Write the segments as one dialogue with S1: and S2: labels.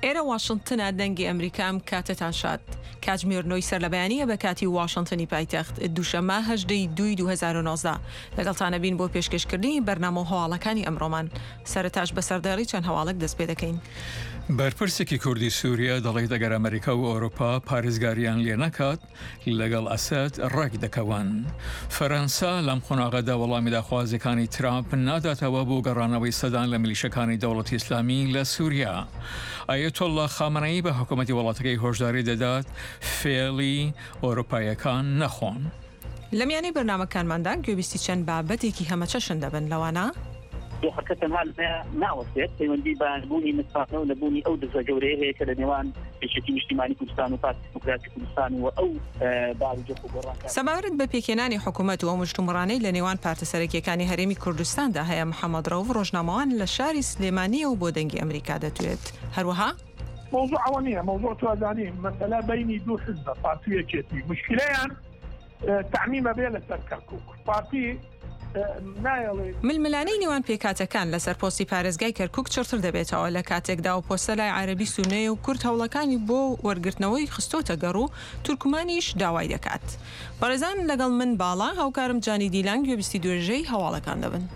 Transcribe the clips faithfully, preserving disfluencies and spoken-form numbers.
S1: ئێرە واشنتنە دەنگی ئەمریکام کاتتان شاد. کاتژمێر سەر لە بەیانیە بە کاتی واشنتنی پایتەخت دووشەمە هەژدەی دوای دوو هەزار و نۆزدە لەگەڵتانە بین بۆ پێشکەشکردنی بەرنامە هەواڵەکانی ئەمڕۆمان. سەرەتاش بەسەردەڕی چەند هەواڵک دەست پێ دەکەین.
S2: بەرپرسێکی کوردی سووریا دەڵێت ئەگەر ئەمریکا و ئەوروپا پارێزگاریان لێ نەکات لەگەڵ ئەسەد ڕێک دەکەون. فەرەنسا لەم قۆناغەدا وەڵامی داخوازەکانی ترامپ ناداتەوە بۆ گەڕانەوەی سەدان لە میلیشەکانی دەوڵەتی ئیسلامی لە سووریا. ئایەتۆڵا خامنەئی بە حکوومەتی وڵاتەکەی هۆشداری دەدات فێڵی ئەوروپایەکان نەخۆن.
S1: لە میانەی بەرنامەکانماندا گوێبیستی چەند بابەتێکی هەمە چەشن دەبن لەوانە
S3: حركة مال ناوسيت سيوندي بانبوني مستقبل ونبوني أو دزا جوريه هيك لنوان بشكل اجتماعي كردستان وفات ديمقراطي كردستان وأو بعض جوكو برانكا
S1: سەماورد بە پێکێنانی حکوومەت و مجتمڕانەی لە نێوان پارتە سەرەکیەکانی هەرێمی کوردستاندا هەیە محەممەد ڕەوف ڕۆژنامەوان لە شاری سلێمانیە و بۆ دەنگی ئەمریکا دەتوێت. هەروەها
S4: موضوع عوانية موضوع توازني مثلا بين دو حزب بارتية كيتي مشكلة تعميم بين الكركوك بارتي
S1: ململانەی نێوان پێکاتەکان لەسەر پۆستی پارێزگای کەرکووک چرتر دەبێتەوە لە کاتێکدا و پۆستە لای عەرەبی سونەیە و کورد هەوڵەکانی بۆ وەرگرتنەوەی خستۆتە گەڕ و تورکمانیش داوای دەکات. بەڕێزان لەگەڵ من باڵا هاوکارم جانی دیلان گوێبیستی دوێژەی هەواڵەکان دەبن.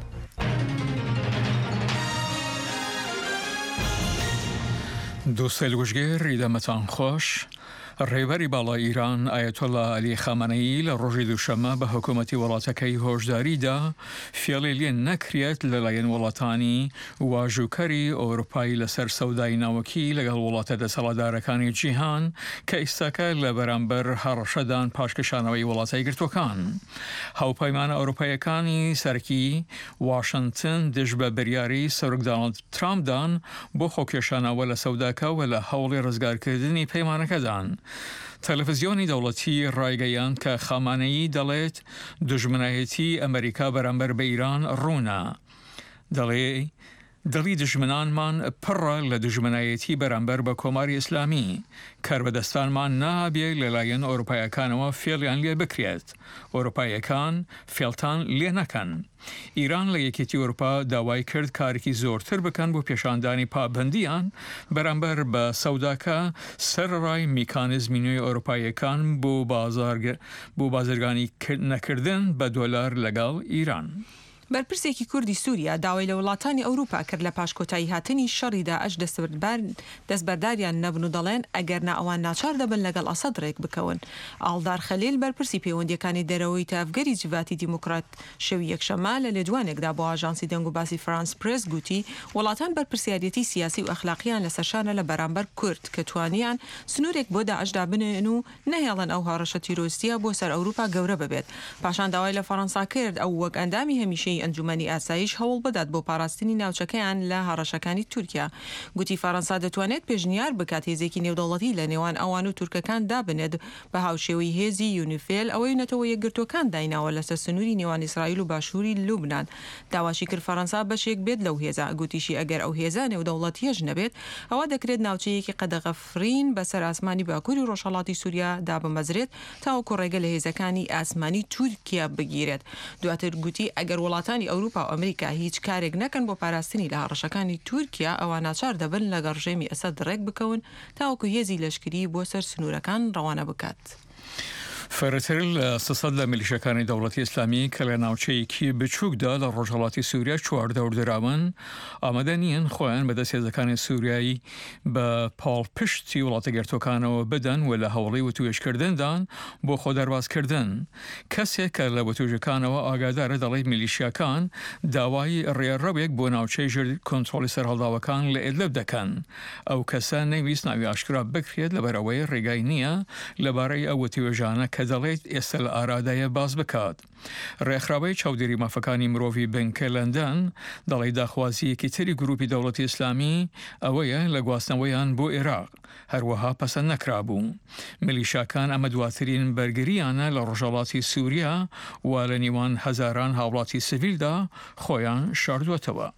S2: دووسێل وشگێر ڕیدەمەتان خۆش. ڕێبەری باڵای ئیران ئایەتۆڵا عەلی خامنەئی لە ڕۆژی دووشەمە بە حکوومەتی وڵاتەکەی هۆشداریدا فێڵی لێ نەکرێت لەلایەن وڵاتانی واژووکەری ئەوروپای لەسەر سەودای ناوەکی لەگەڵ وڵاتە دەسەڵاتدارەکانی جیهان کە ئیساکە لە بەرامبەر هەڕەشەدان پاشکەشانەوەی وڵاتای گرتوەکان. هاوپەیمانە ئەوروپایەکانی سەرکی واشنتن دژ بە بریاری سەرۆک دۆناڵد ترامپدان بۆ خۆکێشانەوە لە سەوداکە و لە هەوڵی ڕزگارکردنی پەیمانەکەدان. تەلەڤیزیۆنی دەوڵەتی ڕایگەیان کە خامانەیی دەڵێت دژمنایەتی ئەمریکا بەرامبەر بە ئیران ڕوونە. دەڵێ دڵی دژمنانمان پڕە لە دژمنایەتی بەرامبەر بە کۆماری ئیسلامی کاربەدەستانمان نابێت لەلایەن ئەوروپایەکانەوە فێڵیان لێ بکرێت. ئەوروپایەکان فێڵتان لێ نەکەن. ئیران لە یەکێتی ئەوروپا داوای کرد کارێکی زۆرتر بکەن بۆ پێشاندانی پابندیان بەرامبەر بە سەوداکە سەرڕای میکانیزمی نوێی ئەوروپایەکان بۆ بۆ بازرگانی نەکردن بە دۆلار لەگەڵ ئیران.
S1: بەرپرسێکی کوردی سووریا داوای لە وڵاتانی ئەوروپا کرد لە پاشکۆتایی هاتنی شەڕیدا ئەش دەستبەرداریان نەبن و دەڵێن ئەگەر نا ئەوان ناچار دەبن لەگەڵ ئەسەد ڕێک بکەون. ئاڵدار خەلیل بەرپرسی پەیوەندیەکانی دەرەوەی تافگەری جڤاتی دیموکرات شەوی یەکشەمە لە لێدوانێکدا بۆ ئاژانسی دەنگ و باسی فرانس پرێس گوتی وڵاتان بەرپرسیارەتی سیاسی و ئەخلاقیان لە سەرشانە لە بەرامبەر کورد کە توانیان سنوورێک بۆ داعشدا بنێن و نەهێڵن ئەو هەڕەشە تیرۆریستیە بۆ سەر ئەوروپا گەورە ببێت. پاشان داوای لە فەڕەنسا کرد ئەو وەک ئەندامی هەمیشەی ئەنجومەنی ئاسایش هەوڵ بدات بۆ پاراستنی ناوچەکەیان لە هەڕەشەکانی تورکیا. گوتی فەڕەنسا دەتوانێت پێشنیار بکات هێزێکی نێودەوڵەتی لە نێوان ئەوان و تورکەکان دابنێت بە هاوشێوەی هێزی یونیفیل ئەوەی نەتەوە یەکگرتوەکان دایناوە لەسەر سنووری نێوان ئیسرائیل و باشووری لوبنان. داواشی کرد فەڕەنسا بەشێک بێت لەو هێزە. گوتیشی ئەگەر ئەو هێزە نێودەوڵەتیەش نەبێت ئەوە دەکرێت ناوچەیەکی قەدەغەفرین بەسەر ئاسمانی باکووری ڕۆژهەڵاتی سووریا دابمەزرێت تاوەکو ڕێگە لە هێزەکانی ئاسمانی تورکیا بگیرێت. دواتر گوتی ئەگەر وڵاتانی ئەوروپا و ئەمریکا هیچ کارێک نەکەن بۆ پاراستنی لە هەڕەشەکانی تورکیا ئەوە ناچار دەبن لەگەڵ ڕژێمی ئەسەد ڕێک بکەون تاوەکو هێزی لەشکری بۆ سەر سنوورەکان ڕەوانە بکات.
S2: فەرەتر لە سەد لە میلیشەکانی دەوڵەتی ئیسلامی کە لە ناوچەیەکی بچووکدا لە ڕۆژهەڵاتی سووریا چواردە وردراون ئامادە نیەن خۆیان بەدەست هێزەکانی سووریایی بە پاڵپشتی وڵاتە گرتوەکانەوە بدەن و لە هەوڵی وتوێژکردندان بۆ خۆ دەربازکردن. کەسێک کە لە وتوێژەکانەوە ئاگادارە دەڵێت میلیشیاکان داوای ڕێڕەوێک بۆ ناوچەی ژێر کۆنتڕۆلی سەرهەڵداوەکان لە ئێدلب دەکەن. ئەو کەسە نەویست ناوی ئاشکرا بکرێت لەبەرەوەی ڕێگای نییە لەبارەی ئەو وتوێژانە کە دەڵێت ئێستا لە ئارادایە باز بکات. ڕێکخراوەی چاودێری مافەکانی مرۆڤی بنکە لەندەن دەڵێ داخوازیەکی تری گروپی دەوڵەتی ئیسلامی ئەوەیە لە گواستنەوەیان بۆ عێراق هەروەها پەسەند نەکرابوو. میلیشاکان ئەمە دواترین بەرگریانە لە ڕۆژهەڵاتی سووریا و لە نێوان هەزاران هاوڵاتی سڤیلدا خۆیان شاردووەتەوە.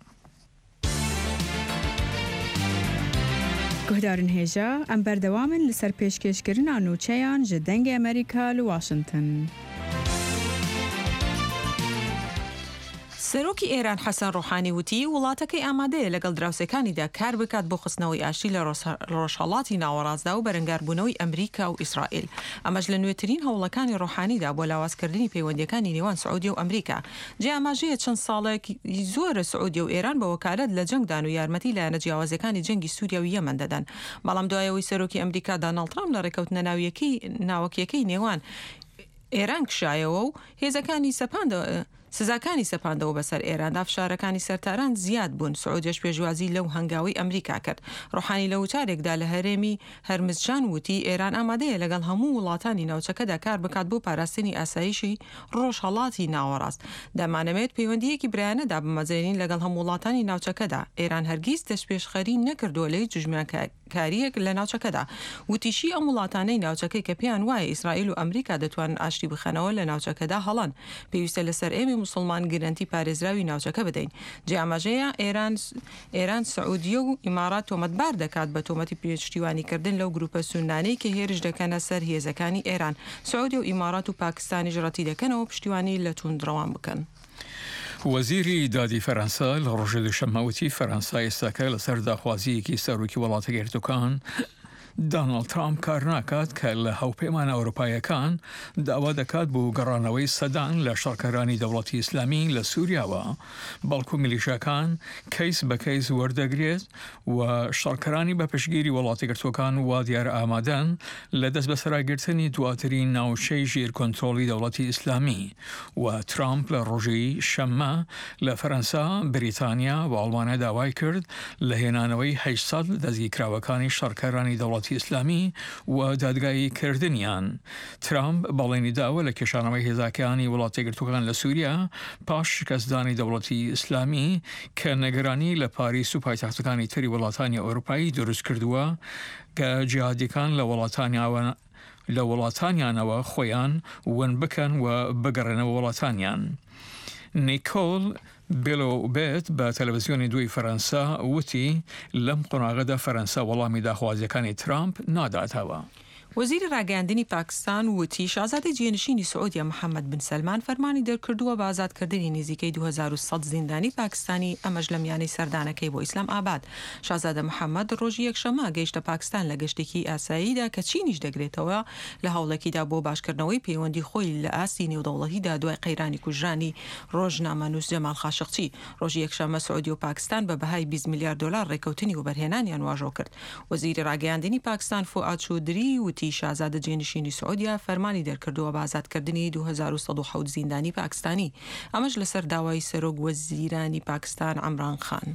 S5: گۆدارن هێژە ئەم بەردەوامن لەسەر پێشکەشکردنا نوچەیان ji dengê Amerîka li Washington.
S1: سەرۆکی ئێران حەسەن ڕۆحانی وتی وڵاتەکەی ئامادەیە لەگەڵ دراوسەکانیدا کار بکات بۆ خستنەوەی ئاشتی لە ڕۆژهەڵاتی ناوەڕاستدا و بەرەنگاربوونەوەی ئەمریکا و ئیسرائیل. ئەمەش لە نوێترین هەوڵەکانی ڕۆحانیدا بۆ لاوازکردنی پەیوەندیەکانی نێوان سعودیە و ئەمریکا. جێ ئاماژەیە چەند ساڵێکی زۆرە سعودیە و ئێران بە وەکالەت لە جەنگدان و یارمەتی لایەنە جیاوازەکانی جەنگی سووریا و یەمەن دەدەن. بەڵام دوایەوەی سەرۆکی ئەمریکا دۆناڵد ترامپ لە ڕێکەوتنە ناوەکیەکەی نێوان ئێران کشایەوە و هێزەکانی سەپاندەوە سزاکانی سەپاندەوە بەسەر ئێراندا فشارەکانی سەرتاران زیاد بوون. سعودیەش پێشوازی لەو هەنگاوی ئەمریکا کرد. ڕۆحانی لە وتارێکدا لە هەرێمی هەرمزجان وتی ئێران ئامادەیە لەگەڵ هەموو وڵاتانی ناوچەکەدا کار بکات بۆ پاراستنی ئاسایشی ڕۆژهەڵاتی ناوەڕاست. دەمانەوێت پەیوەندیەکی برایانەدا بمەزێنین لەگەڵ هەموو وڵاتانی ناوچەکەدا. ئێران هەرگیز دەستپێشخەری نەکردووە لەی جژمێنکاریەک لە ناوچەکەدا. وتیشی ئەم وڵاتانەی ناوچەکەی کە پێیان وایە ئیسرائیل و ئەمریکا دەتوانن ئاشتی بخەنەوە لە ناوچەکەدا هەڵەن. پێویستە لەسەر ئێمە مسلمان گرنتی پارێزراوی ناوچەکە بدەین. جیاماژەیە ئێران ئێران سعودیە و ئیمارات تۆمەتبار دەکات بە تۆمەتی پێشتیوانیکردن لەو گروپە سونانەی کە هێرش دەکەنە سەر هێزەکانی ئێران. سعودی و ئیمارات و پاکستانی ژڕەتی دەکەنەوە پشتیوانی لە توندڕەوان بکەن.
S2: وەزیری دادی فەرەنسا لە ڕۆژی دووشەممەوتی فەرەنسا ئێستاکە لەسەر داخوازیەکی سەرۆکی وڵاتە گرتوەکان دۆناڵد ترامپ کار ناکات کە لە هاوپەیمانە ئەوروپایەکان داوا دەکات بۆ گەڕانەوەی سەدان لە شەڕکەرانی دەوڵەتی ئیسلامی لە سووریاوە، بەڵکو میلیشەکان کەیس بە کەیس وەردەگرێت و شەڕکەرانی بە پشگیری وڵاتی گرتوەکان وا دیارە ئامادەن لە دەست بەسەراگرتنی دواترین ناوچەی ژیر کۆنترۆلی دەوڵەتی ئیسلامی. و ترامپ لە ڕۆژی شەممە لە فەرەنسا، بریتانیا و ئەڵمانیا داوای کرد لە هێنانەوەی هەشت سەد دەستگیرکراوەکانی شەڕکەرانی دەوڵەتی ئیسلامی و دادگایی کردنیان. ترامپ بەڵێنی داوە لە کێشانەوەی هێزاکانی وڵاتی گرتوەکان لە سووریا پاش شکستدانی دەوڵەتی ئیسلامی کە نەگەرانی لە پاریس و پایتەختەکانی تری وڵاتانی ئەوروپایی دروست کردووە کە جیهادیەکان لە وڵاتانیاوە لە وڵاتانیانەوە خۆیان ون بکەن و بگەڕێنەوە وڵاتانیان. نیکۆل بێلۆبێت بە تەلەڤیزیۆنی دوی فەرەنسا وتی لەم قۆناغەدا فەرەنسا وەڵامی داخوازیەکانی ترامپ ناداتەوە.
S1: وەزیری ڕاگەاندنی پاکستان وتی شازادەی جێنشینی سعودیە محەممەد بن سەلمان فەرمانی دەرکردووە بە ئازادکردنی نزیکەی دو هەزار و سەد زیندانی پاکستانی، ئەمەش لە میانەی سەردانەکەی بۆ ئیسلام ئاباد. شازادە محەممەد ڕۆژی یەکشەمە گەیشتە پاکستان لە گەشتێکی ئاساییدا کە چینیش دەگرێتەوە لە هەوڵێکیدا بۆ باشکردنەوەی پەیوەندی خۆی لە ئاستی نێودەوڵەتیدا دوای قەیرانی کوژرانی ڕۆژنامەنووس جەمال خاشقچی. ڕۆژی یەکشەمە سعودی و پاکستان بە بەهای بیست میلیارد دۆلار ڕێکەوتنی و بەرهێنانیان واژۆ کرد. وەزیری ڕاگەاندنی پاکستان فواد چودری وتی شازادە جێنشینی سعودیا فەرمانی دەرکردووە بە ئازادکردنی دو هەزار و سەد و حەوت زیندانی پاکستانی، ئەمەش لەسەر داوای سەرۆک وەزیرانی پاکستان عەمران خان.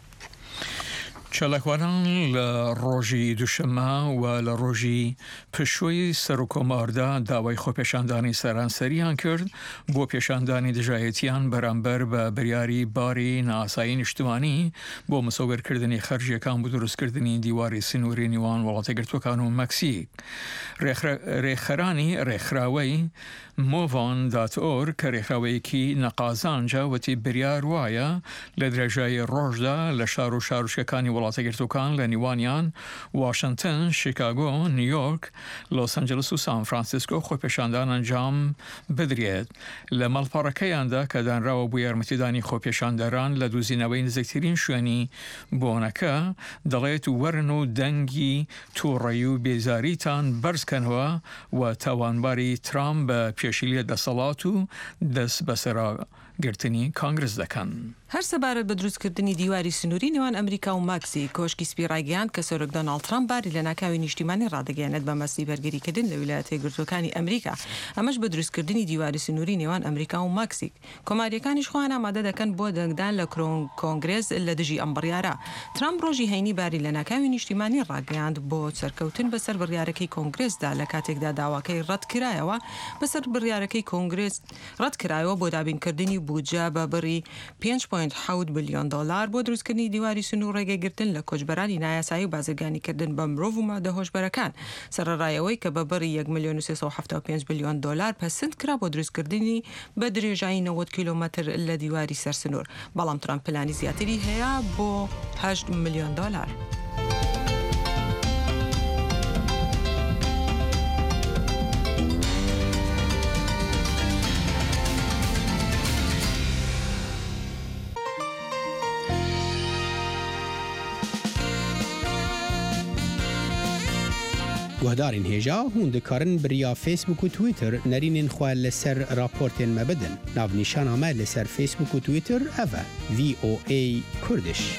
S2: چەلەکوانان لە ڕۆژی دووشەممە و لە ڕۆژی پشووی سەرۆکۆماردا داوای خۆپێشاندانی سەرانسەریان کرد بۆ پێشاندانی دژایەتیان بەرامبەر بە بریاری باری نائاسایی نیشتمانی بۆ مسەوەرکردنی خەرجیەکان بۆ دروستکردنی دیواری سنووری نێوان وڵاتە گرتوەکان و مەکسیک. ڕێکخەرانی ڕێکخراوەی مۆڤان دات ئۆر کە ڕێکخراوەیەکی نەقازانجا وتی بریار وایە لە درێژایی ڕۆژدا لە شار و شارۆچکەکانی وڵاتە گرتوەکان لە نیوانیان واشنگتن، شیکاگۆ، نیویۆرک، لۆس ئەنجلس و سان فرانسیسکۆ خۆپێشاندان ئەنجام بدرێت. لە مەڵپەڕەکەیاندا کە دانراوە بۆ یارمەتیدانی خۆپێشاندەران لە دووزینەوەی نزیکترین شوێنی بۆنەکە دەڵێت وەرن و دەنگی تووڕەیی و بێزاریتان بەرزکەنەوە و تاوانباری ترامپ بە پێشیلە دەسەڵات و دەست بەسەرا گرتنی کانگرس دەکەن.
S1: هەر سەبارەت بە دروستکردنی دیواری سنووری نێوان ئەمریکا و مەکسیک، کۆشکی سپی ڕایگەیاند کە سەرۆک دۆناڵد ترامپ باری لە ناکاوی نیشتیمانی ڕادەگەیاند بە مەسی بەرگریکردن لە ویلایەتە یەکگرتووەکانی ئەمریکا، ئەمەش بە دروستکردنی دیواری سنووری نێوان ئەمریکا و مەکسیک. کۆماریەکانیش خۆیان ئامادە دەکەن بۆ دەنگدان لە کۆنگرێس لە دژی ئەم بڕیارە. ترامپ ڕۆژی هەینی باری لە ناکاوی نیشتیمانی ڕاگەیاند بۆ سەرکەوتن بەسەر بڕیارەکەی کۆنگرێسدا لە کاتێکدا داواکەی ڕەت کرایەوە بەسەر بڕیارەکەی کۆنگرێس ڕەت کرایەوە بۆ دابینکردنی بودجە بە بڕی پێنج پۆینت حەوت بیلیۆن دۆلار بۆ دروستکردنی دیواری سنوور ڕێگەگرتن لە کۆچبەرانی نایاسایی و بازرگانیکردن بە مرۆڤ و مادە هۆشبەرەکان. سەرڕایەوەی کە بە بڕی یەک ملیۆن و سێسەد و هەفتاد و پێنج بیلیۆن دۆلار پەسەند کرا بۆ دروستکردنی بە درێژایی نەوەد کیلۆمەتر لە دیواری سەرسنوور. بەڵام ترامپ پلانی زیاتری هەیە بۆ هەشت ملیۆن دۆلار.
S6: گهدارین هێژا هون دکارن بریا فیسبوک و تویتر نرینین خواه لسر راپورتین مبدن. ناو نیشان آمد لسر فیسبوک و تویتر اوه وی او ای کردش.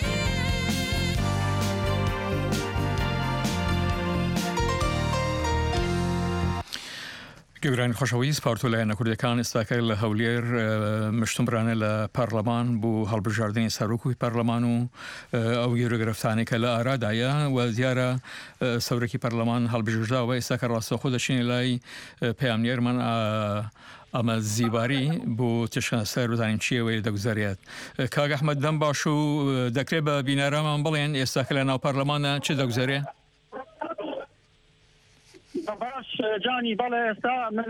S2: گەورانی خۆشەویست پارتۆلایەنە کوردەکان ئێستاکە لە هەولێر مشتومرانە لە پەرلەمان بۆ هەڵبژاردننی سەرۆکوی پەرلەمان و ئەو گێرەگرفتانێک کە لە ئارادایە و دیارە سەورەکی پەرلەمان هەڵبژارداوە ئێستاکە ڕاستەخۆ دەچینە لای پەیامنێرمان ئەمە زیباری بۆ تشکە سەر بزانین چیەوەی دەگوزارێت. کاک ئەحمەد دەم باش و دەکرێت بە بینەرەمان بڵێن ئێستاکە لە ناو پەرلەمانە چ دەگوزارێت؟
S7: باش جانی بەڵێ ئێستا من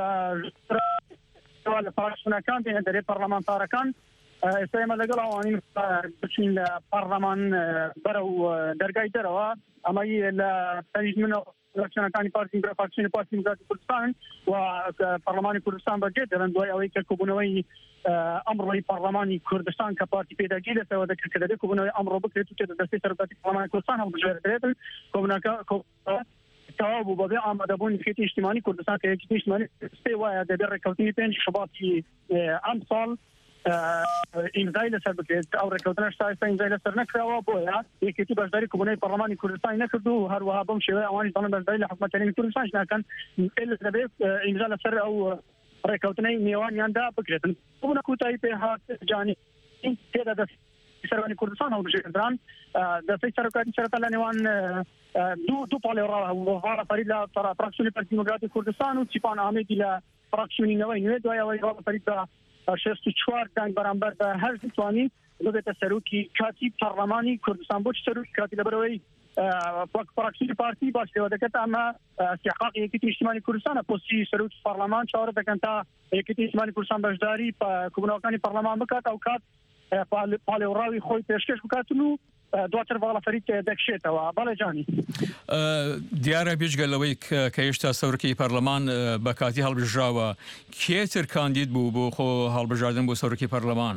S7: لە پارچوونەکان دێنە دەرێ پەرلەمانتارەکان ئێستا ئێمە لەگەڵ ئەوانین بچین لە پەرلەمان بەرە و دەرگای دەرەوە ئەمەی لە سەریش منە لەکشنەکانی پارتی فراکسیۆنی پارتی دیموکراتی کوردستان و پەرلەمانی کوردستان بەجێ دەرن دوای ئەوەی کە کۆبوونەوەی ئەمڕۆی پەرلەمانی کوردستان کە پارتی پێداگیر لەسەوە دەکرد کە دەبێت کۆبوونەوەی ئەمڕۆ بکرێت و تێدە دەستەی سەرۆکاتی پەرلەمانی کوردستان هەڵبژێردرێت کۆبوونەکە تەواو بوو بەبێ ئامادەبوونی یەکێتی نیشتیمانی کوردستان کە یەکێتی نیشتیمانی پێی وایە دەبێت ڕێککەوتنی پێنج شەباتی ئەم ساڵ ئیمزای لەسەر بکرێت ئەو ڕێککەوتنەش تا ئێستا ئیمزای لەسەر نەکراوە بۆیە یەکێتی بەشداری کۆبوونەوەی پەرلەمانی کوردستانی نەکرد و هەروەها بەم شێوەیە ئەوانیش دەڵێن بەشداری لە حکوومەتیانی کوردستانش ناکەن دەبێت ئیمزا لەسەر ئەو ڕێککەوتنەی نێوانیاندا بکرێتن بوونە کوتایی پێ هات جانی تێدا دەست سەرۆکی کوردستان هەڵبژێردران دەستەی سەرۆکاتی سەرەتا لە نێوان دوو دوو پاڵێڕا وەڤارە فەرید لە فراکسیۆنی پارتی دیموکراتی کوردستان و چیپان ئاحمێدی لە فراکسیۆنی نەوەی نوێ دوای ئەوەی ڕابە فەرید بە شەست و چوار دانگ بەرامبەر بە هەر توانی ببێتە سەرۆکی کاتی پەرلەمانی کوردستان بۆچ سەرۆکی کاتی لەبەرەوەی فراکسیۆنی پارتی باش لێوە دەکەت ئەمە استحقاقی یەکێتی نیشتیمانی کوردستانە پۆستی سەرۆکی پەرلەمان چاوەڕێ دەکەن تا یەکێتی نیشتیمانی کوردستان بەشداری کۆبوونەوەکانی پەرلەمان بکات ئەو کات پاڵێوڕاوی خۆی پێشکەش بکاتن و دواتر باڵە فەرید دەکشێتەوە. بەڵێ جانی
S2: دیارە بێجگەلەوەی کە هێشتا سەورەکەی پەرلەمان بە کاتی هەڵبژراوە کێتر کاندید بوو بۆ خۆ هەڵبژاردن بۆ سەورەکەی پەرلەمان؟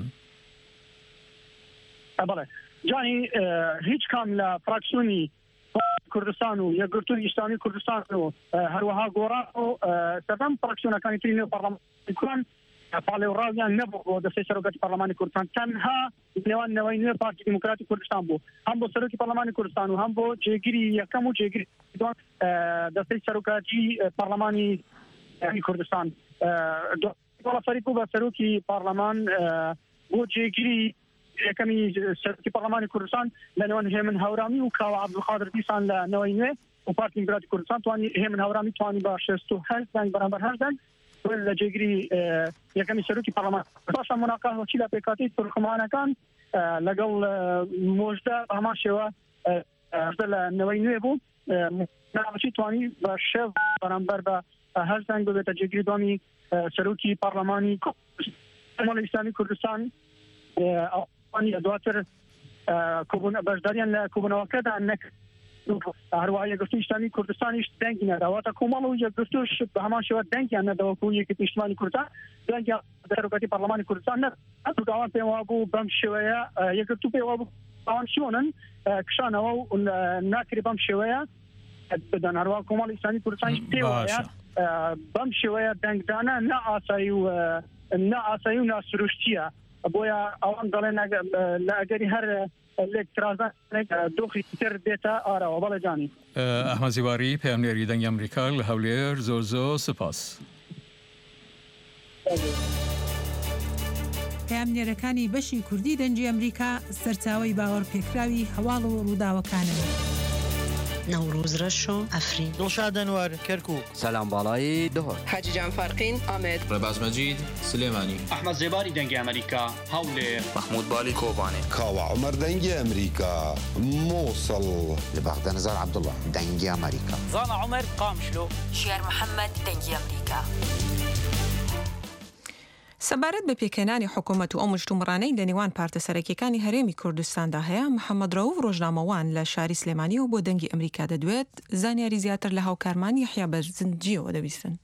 S7: بەڵێ جانی هیچ کام لە فراکسیۆنی کوردستان و یەکگرتووی ئیسلامی کوردستان و هەروەها گۆڕان و سەردەم فراکسیۆنەکانی تری نوێ پەرلەمانی کوردستان پاڵێوڕاویان نەبوو بۆ دەستەی سەرۆکاتی پەرلەمانی کوردستان تەنها نێوان نەوەی نوێ پارتی دیموکراتی کوردستان بوو هەم بۆ سەرۆکی پەرلەمانی کوردستان و هەم بۆ جێگیری یەکەم و جێگیری دووەم دەستەی سەرۆکاتی پەرلەمانی کوردستان باڵە فەرید بوو بە سەرۆکی پەرلەمان بۆ جێگیری یەکەمی سەرۆکی پەرلەمانی کوردستان لە نێوان هێمن هەورامی و کاوە عەبدولقادر دیسان لە نەوەی نوێ و پارتی دیموکراتی کوردستان توانی هێمن هەورامی توانی بە شەست و هەشت دانگ بەرامبەر هەشت دانگ لە جێگیری یەکەمی سەرۆکی پەرلەمان باشە موناقەشەی لە پێکاتی تورکمانەکان لەگەڵ مۆژدە هەمان شێوە لە نەوەی نوێ بوو ناوچی توانی بە شەو بەرامبەر بە هەشت دانگ ببێتە جێگیری دوامی سەرۆکی پەرلەمانی کۆمەڵی ئیسلامی کوردستان ئەوانی دواتر بەشداریان لە کۆبوونەوەکەدا نەکرد هەروەها یەکگرتووی ئیسلامی کوردستانیش دەنگی نەداواتە کۆمەڵ و یەکگرتووش بە هەمان شێوە دەنگیان نەداوە و یەکێتی نیشتیمانی کوردستان دەنگیان سەرۆکاتی پەرلەمانی کوردستان نەداوە ئەوان پێم وا بوو بەم شێوەیە یەکگرتوو پێی وا بوو ئەوان چۆنن کشانەوە و ناکرێ بەم شێوەیە بدەن هەروەها کۆمەڵی ئیسلامی کوردستانیش پێی وایە بەم شێوەیە دەنگدانە نە ئاسایی و نە ئاسایی و ناسروشتیە بۆیە ئەوان دەڵێن لە ئەگەری هەر لێکترازانێک دۆخی تر بێتە ئارەوە. بەڵێ جانی
S2: ئەحمەد زیواری پەیامنێری دەنگی ئەمریکا لە هەولێر زۆر زۆر سپاس.
S8: پەیامنێرەکانی بەشی کوردی دەنگی ئەمریکا سەرچاوەی باوەڕ پێکراوی هەواڵ و ڕووداوەکانن.
S9: نوروز رشو افرین
S10: دڵشاد ئەنوار کەرکووک
S11: سەلام باڵایی دهۆر
S12: حاجی جان فارقین ئامێد
S13: ڕێباز مەجید سلێمانی
S14: ئەحمەد زێباری دەنگی ئەمریکا هەولێر
S15: محمود بالی کۆبانێ
S16: کاوە عومەر دەنگی ئەمریکا مووسڵ
S17: لە بەغدە نەزار عەبدوڵڵا دەنگی ئەمریکا
S18: زانا عومەر قامشلۆ
S19: شێر محەممەد دەنگی ئەمریکا.
S1: سەبارەت بە پێکەنانی حکوومەت و ئەو مشتومڕانەی لە نێوان پارتە سەرەکیەکانی هەرێمی کوردستاندا هەیە محەممەد ڕەوف ڕۆژنامەوان لە شاری سلێمانی و بۆ دەنگی ئەمریکا دەدوێت زانیاری زیاتر لە هاوکارمانی یەحیا بەرزنجیەوە دەبیستن.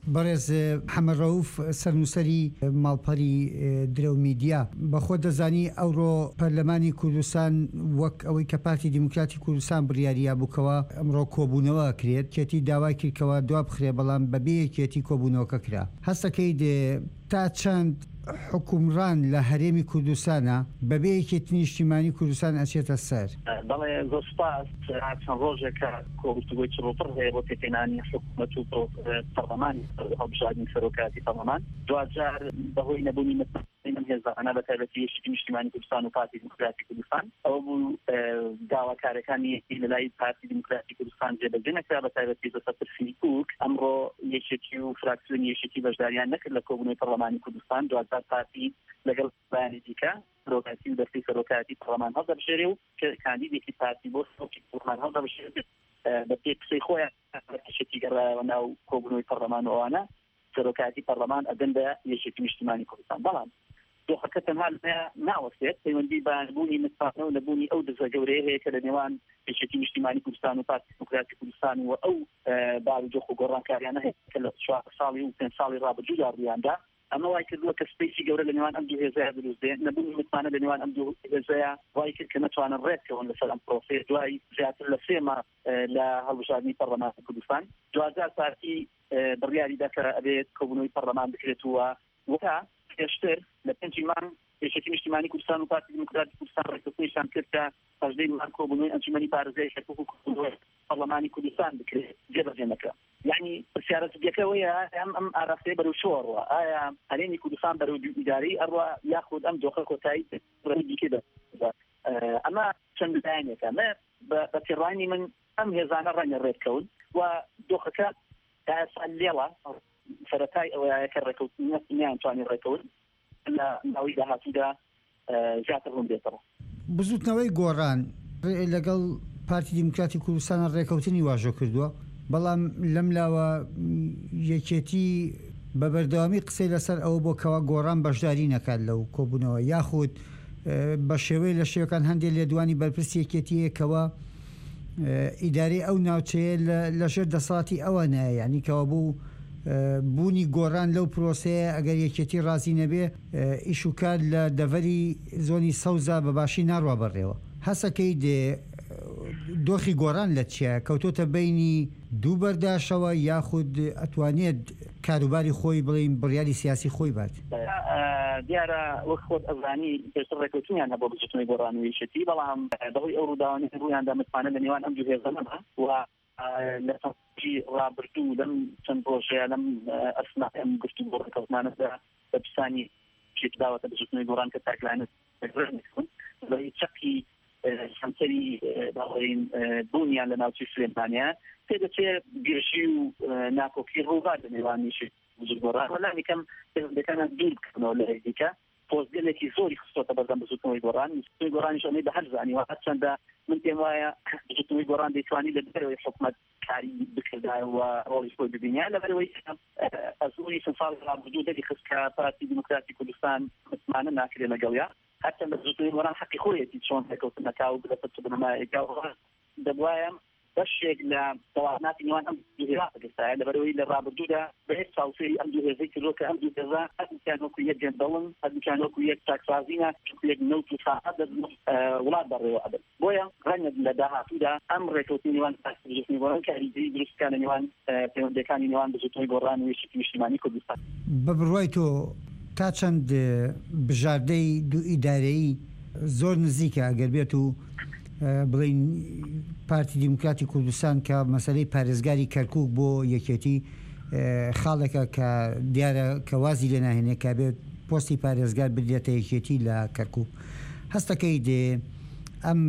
S10: بەڕێز محەممەد ڕەوف سەرنووسەری ماڵپەری درە و میدیا بەخۆ دەزانی ئەوڕۆ پەرلەمانی کوردستان وەک ئەوەی کە پارتی دیموکراتی کوردستان بڕیاریە بووکەوە ئەمڕۆ کۆبوونەوە کرێت کێتی داوای کردکەوە دوا بخرێ بەڵام بەبێ یەکێتی کۆبوونەوەکە کرا هەستەکەی تا چەند حکومڕان لە هەرێمی کوردستانە بەبێ یەکێتی نیشتیمانی کوردستان ئەچێتە سەر
S3: بەڵێ زۆر سپاس چەند ڕۆژێکە کۆگوتوگوی چڕۆپڕ هەیە بۆ تێکێنانی حکوومەت و پەرلەمانی هەڵبژاردننی سەرۆکاتی پەرلەمان دوجار بەهۆی نەبوونی متمەکن هێزانە بە تایبەتی یەکێتی نیشتیمانی کوردستان و پارتی دیموکراتی کوردستان ئەوە بوو داواکارەکانی لەلای پارتی دیموکراتی کوردستان جێبەجێ نەکرا بە تایبەتی بەسەر پرسی کوک ئەمڕۆ یەکێتی و فراکسیۆنی یەکێتی بەشداریان نەکرد لە کۆبوونەوەی پەرلەمانی کوردستان دوجار پارتی لەگەڵ بەیانی دیکە سەرۆکاتی و دەستی سەرۆکاتی پەرلەمان هەڵدەبژێرێ و کاندیدێکی پارتی بۆ سەرۆکی پەرلەمان هەڵدەبژێرێت بە پێ قسەی خۆیان یەکێتی گەڕایەوە ناو کۆبوونەوەی پەرلەمان ئەوانە سەرۆکاتی پەرلەمان ئەدەن بە یەکێتی نیشتیمانی کوردستان بەڵام دۆخەکە تەنها ناوەستێت پەیوەندی بە نبوونی متفاقمە و نەبوونی ئەو دەستە گەورەیە هەیە کە لە نێوان یەکێتی نیشتیمانی کوردستان و پارتی دیموکراتی کوردستان و ئەو باوجۆخ و گۆڕانکاریانە هەیە کە لە چوار ساڵی و پێنج ساڵی ڕابردوودا ڕوویاندا ئەمە وای کردووە کە سپیسی گەورە لە نێوان ئەم دوو هێزەیە دروست دێن نەبوونی متمانە لە نێوان ئەم دوو هێزەیە وای کرد کە نەتوانن ڕێکەوەن لەسەر ئەم پرۆسەیە دوای زیاتر لە سێ مانگ لە هەڵبژاردننی پەرلەمانی کوردستان دوجار پارتی بڕیاریدا کە ئەبێت کۆبوونەوەی پەرلەمان بکرێتەوە وەکە پێشتر لە پێنجی مانگ یەکێتی نیشتیمانی کوردستان و پارتی دیموکراتی کوردستان ڕێککەوتنیشان کرد کە پەشدەی مانگ کۆبوونەوەی ئەنجومەنی پارێزگای شەرکوک و کۆبوونەوەی پەرلەمانی کوردستان بکرێت جێبەجێ نەکرا یعنی پرسیارەت دیکەوەیە ئەم ئەم ئاراستەیە بەرەو شۆڕوە ئایا هەرێمی کوردستان بەرەو ئیداری ئەڕوا یاخود ئەم دۆخە کۆتایی دیکە ئەمە چەند لایەنێکە مە بە تێڕوانی من ئەم هێزانە ڕەنگە ڕێککەون و دۆخەکە تا لێڵە سەرەتای ئەوەیە کە ڕێککەوتنیان توانی ڕێکەون لە ناوی داهاتوودا زیاتر ڕوون بێتەوە
S10: بزوتنەوەی گۆڕان لەگەڵ پارتی دیموکراتی کوردستان ڕێکەوتنی واژۆ کردووە بەڵام لەم لاوە یەکێتی بە بەردەوامی قسەی لەسەر ئەوە بۆ کەوا گۆڕان بەشداری نەکات لەو کۆبوونەوە یاخود بە شێوەی لە شێوەکان هەندێک لێدوانی بەرپرسی یەکێتیەکەوە ئیدارەی ئەو ناوچەیە لەژێر دەسەڵاتی ئەوە نایە یعنی کەەوە بوو بوونی گۆڕان لەو پرۆسەیە ئەگەر یەکێتی ڕازی نەبێ ئیشوکات لە دەڤەری زۆنی سەوزا بەباشی ناڕوا بەڕێوە هەسەکەی دێ دۆخی گۆڕان لە چیە کەوتۆتە بینی دوو بەرداشەوە یاخود ئەتوانێت کاروباری خۆی بڵین بڕیاری سیاسی خۆی بات
S3: دیارە وەک خۆت ئەزانی پێشتر ڕێکەوتنیان هەبوو بچوتنەوەی گۆڕان و یەکێتی بەڵام بەهۆی ئەو ڕووداوانەی ڕوویاندا متمانە لە نێوان ئەم دوو هێزانەدا و لە سەمجی ڕابردوو لەم چەند ڕۆژەیە لەم ئەسنا ئەم گفتوگۆ ڕێکەوتنانەدا بە پیسانی داوەتە بچوتنەوەی گۆڕان کە تاکلانت بە چەقی سەمسەری باڵین بوونیان لە ناوچی سلێمانیا پێدەچێت گرژی و ناکۆکی ڕووبا لە نێوانیشی بزرگۆڕان وەڵامی کەم پێوەندەکانە دوور بکەنەوە لە دیکە پۆزگەلێکی زۆری خستۆتە بەردەم بزوتنەوەی گۆڕان بزوتنەوەی گۆڕانیش ئەمەی بە هەر زانیوە هەرچەندە من پێم وایە بزوتنەوەی گۆڕان دەیتوانی لە دەرەوەی حکومەت کاری بکردایەوە ڕۆڵی خۆی ببینیان لەبەرەوەی ئەزموونی چەند ساڵی ڕابردوو دەری خست کە پارتی دیموکراتی کوردستان متمانە ناکرێت لەگەڵیا هەرچەندە بزوتنەوەی گۆڕان حەقی خۆیەتی چۆن ڕێکەوتنەکە و بدەچێتە بنەمایەکە دەبواە بەشێک لە دەواماتی نێوان ئەم دوو هێزە گەستایە لەبەرەوەی لە ڕابردوودا بەهێز چاوسێری ئەم دوو هێزەی کردووە کە ئەم دوو هێزە هەرمیان وەکو یەک گەندەڵن هەرمیان وەکو یەک چاکسازینە یەک نەوت و ساحەت وڵات بەڕێوە ئەبن بۆیە ڕەنگە لە داهاتوودا ئەم ڕێکەوتنی نێوان بزوتنەوەی گۆڕان کاریگەری دروستکە لە نێوان پەیوەندیەکانی نێوان بزوتنەوەی گۆڕان و یەکێتی نیشتیمانی کوردستان
S10: بە بڕوای تۆ تا چەند بژاردەی دوو ئیدارەیی زۆر نزیکە ئەگەر بێت و بڵین پارتی دیموکراتی کوردستان کە مەسەلەی پارێزگاری کەرکووک بۆ یەکێتی خاڵێکە کە دیارە کە وازی لێ ناهێنێ کە بێت پۆستی پارێزگار بدرێتە یەکێتی لە کەرکووک هەستەکەی دێ ئەم